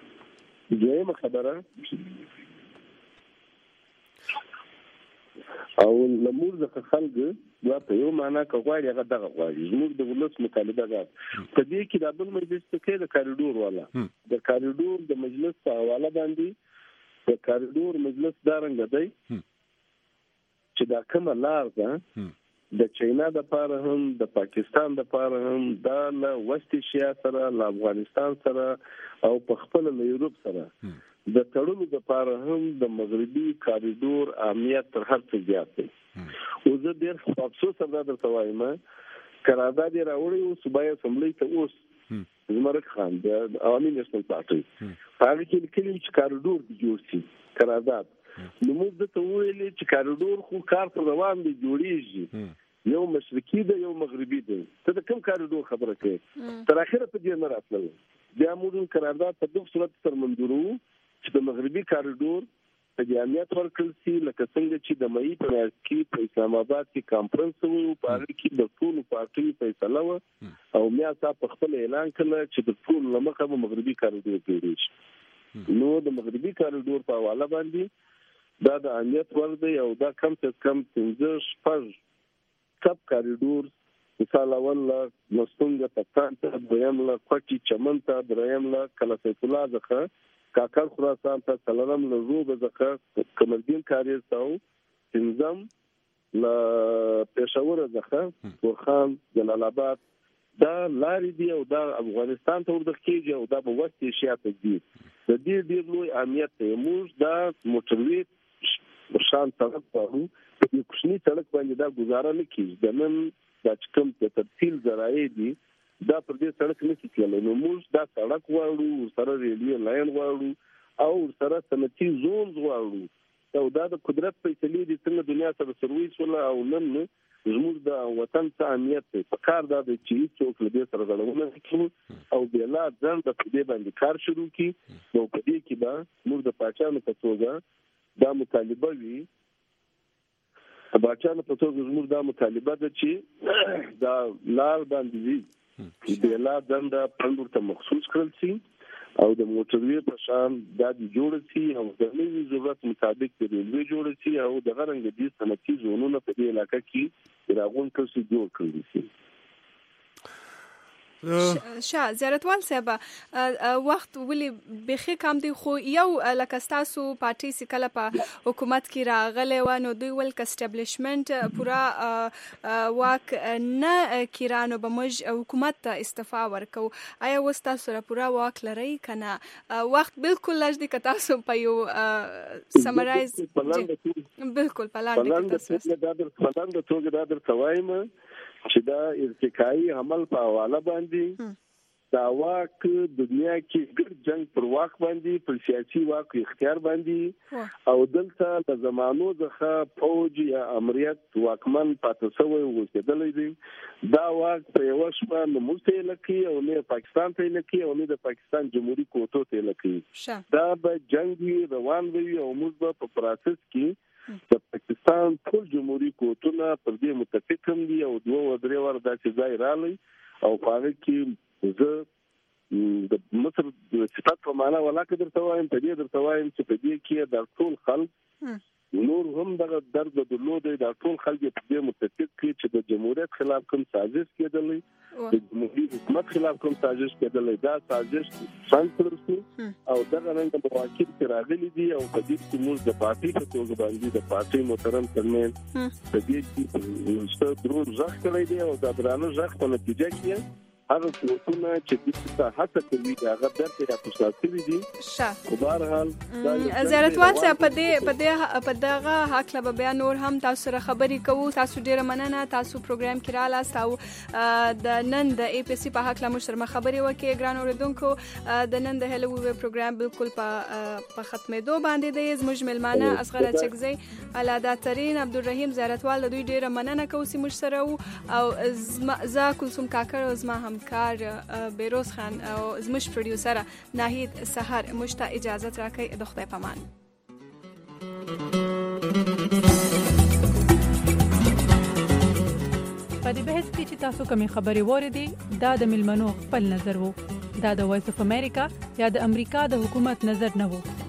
شي دویمه خبره او لمور د خلک دا په یو معنا کوي هغه دغه غواړي زموږ د ولس مطالبه ده په دې کې د بل مجلس کې د کاریډور والا د کاریډور د مجلس په حواله باندې د کاریډور مجلس دارنګ دی چې دا کومه لار ده د چاینا د پاره هم د پاکستان د پاره هم د وست ایشیا سره له افغانستان سره او په خپل له یورپ سره د تړلو د پاره هم د مغربي کاریډور اهمیت تر هر څه زیات دی او زه ډېر افسوس سره درته وایم قرارداد یې راوړی او صوبایي اسمبلی ته اوس زمرک خان د عوامي نېشنل پارټي هغه کې لیکلي چې کاریډور جوړ شي قرارداد نو موږ ته ویلي چې کاریډور خو کار پر روان دی جوړیږي یو مشرقي دی یو مغربي دی ته د کوم کاریډور خبره کوي تر اخره په دې نه راتلل بیا موږ قرارداد په دغه صورت سره منظورو چې د مغربي کاریډور په جامعیت ورکړل شي لکه څنګه چې د مئی په میاشت کې په اسلام آباد کې کانفرنس وو په هغه کې د ټولو پارټیو فیصله و او بیا تاسو په خپل اعلان کړل چې د ټول لمخه به مغربي کاریډور جوړ شي نو د مغربي کاریډور په حواله باندې دا د اهمیت ور دی او دا کم څه کم 15 سب کاریډور مثال اول مستونګ پاکستان ته دویم لا کوټي چمن ته دریم لا کلا سیف الله ځخه کاکل خراسان ته څلورم له روب ځخه کمرګین کاریز تاو پنځم ل پېښور ځخه ورخان جلال آباد دا لارې دی او دا افغانستان ته ورته کېږي او دا په وست ایشیا ته دی د دې ډېر لوی اهمیت دی موږ دا موټروي شان سړک وایو په کوچني سړک باندې دا گزاره نه کیږي د نن د کوم د تفصیل ذرایع دي دا پر دې سړک نه کېږي نو موږ دا سړک غواړو سره ریلوی لاین غواړو او سره صنعتي زون غواړو دا د قدرت فیصلې دي څنګه دنیا سره سرویس ولا او نن زموږ د وطن ته اهمیت دی په کار دا د چې څوک له دې سره غړونه کوي او بلا ځان د دې باندې کار شروع کی نو په دې کې دا موږ د پاچانو په توګه دا مطالبه وی پاچانو په توګه زموږ دا مطالبه ده چې دا لار باندې د لا دنده پندور ته مخصوص کړل شي او د موټروي په شان د جوړ شي او د نوي ضرورت مطابق د ریلوی جوړ شي او د غرنګ دي صنعتي زونونه په دې علاقې کې راغون کړي جوړ کړي شي شاه زیارتوال صاحب وخت ولې بخې کم دی خو یو لکه تاسو پارټي سکله په حکومت کې راغلی و نو دوی ول کسټابلیشمنت پورا واک نه کیرانو به موږ حکومت ته استعفا ورکو آیا وس تاسو را پورا واک لري کنه وخت بالکل لږ دی که تاسو په یو سمرایز بالکل پلان د توګه دا درته وایم چې دا ارتقایي عمل په حواله باندې دا واک دنیا کې ګډ جنگ پر واک باندې پر سیاسي واک اختیار باندې او دلته د زمانو ځخه فوج یا امریت واکمن پاتې شوی وګرځیدلی دی دا واک په یو شپه نه مرته لکه او نه پاکستان ته لکه او نه د پاکستان جمهوریت کوټو ته لکه دا به جنگ روان وي او موږ په پروسس کې د پاکستان ټول جمهوریت کوټونه پر دې متفق هم دي او دوه و درې ور داسې ځای رالی او په هغه کې زه د مصر د صفات په معنا ولاکه درته وایم په دې درته وایم چې په دې کې د ټول خلک نور هم دغه درد درلود د ټول خلک په دې متفق کې چې د جمهوریت خلاف کوم سازش کېدلی د جمهوریت حکومت خلاف کوم سازش کېدلی دا سازش څنګه او دغه رنګ مواقف کې راغلي دي او په دې کې موږ د پارټي په توګه باندې د پارټي محترم ترمن په دې کې څه درود ځخ کړی دی او دا درانه ځخ په نتیجه کې هغه څوکونه چې د هڅه کوي هغه درته راپوښتل دي په بهر حال زیارتوال صاحب په دغه حق له بیا نور هم تاسو سره خبرې کوو تاسو ډیره مننه تاسو پروګرام کې رالاست او د نن د ای پی سی په حق له موږ سره خبرې وکړې ګران اوریدونکو د نن د هلو وی پروګرام بالکل په ختمېدو باندې دی زموږ ملمانه اصغر چکزی الادا ترین عبدالرحیم زیارتوال د دوی ډیره مننه کوو چې موږ سره او زه کلثوم کاکړ او زما هم کار بیروز خان او زموږ پروډیوسر ناهید سحر مشته اجازه راکړئ د خدای پامان په دې بحث کې چې تاسو کومې خبرې واورېدې دا د ملمنو خپل نظر وو دا د وایس اف امریکا یا د امریکا د حکومت نظر نه وو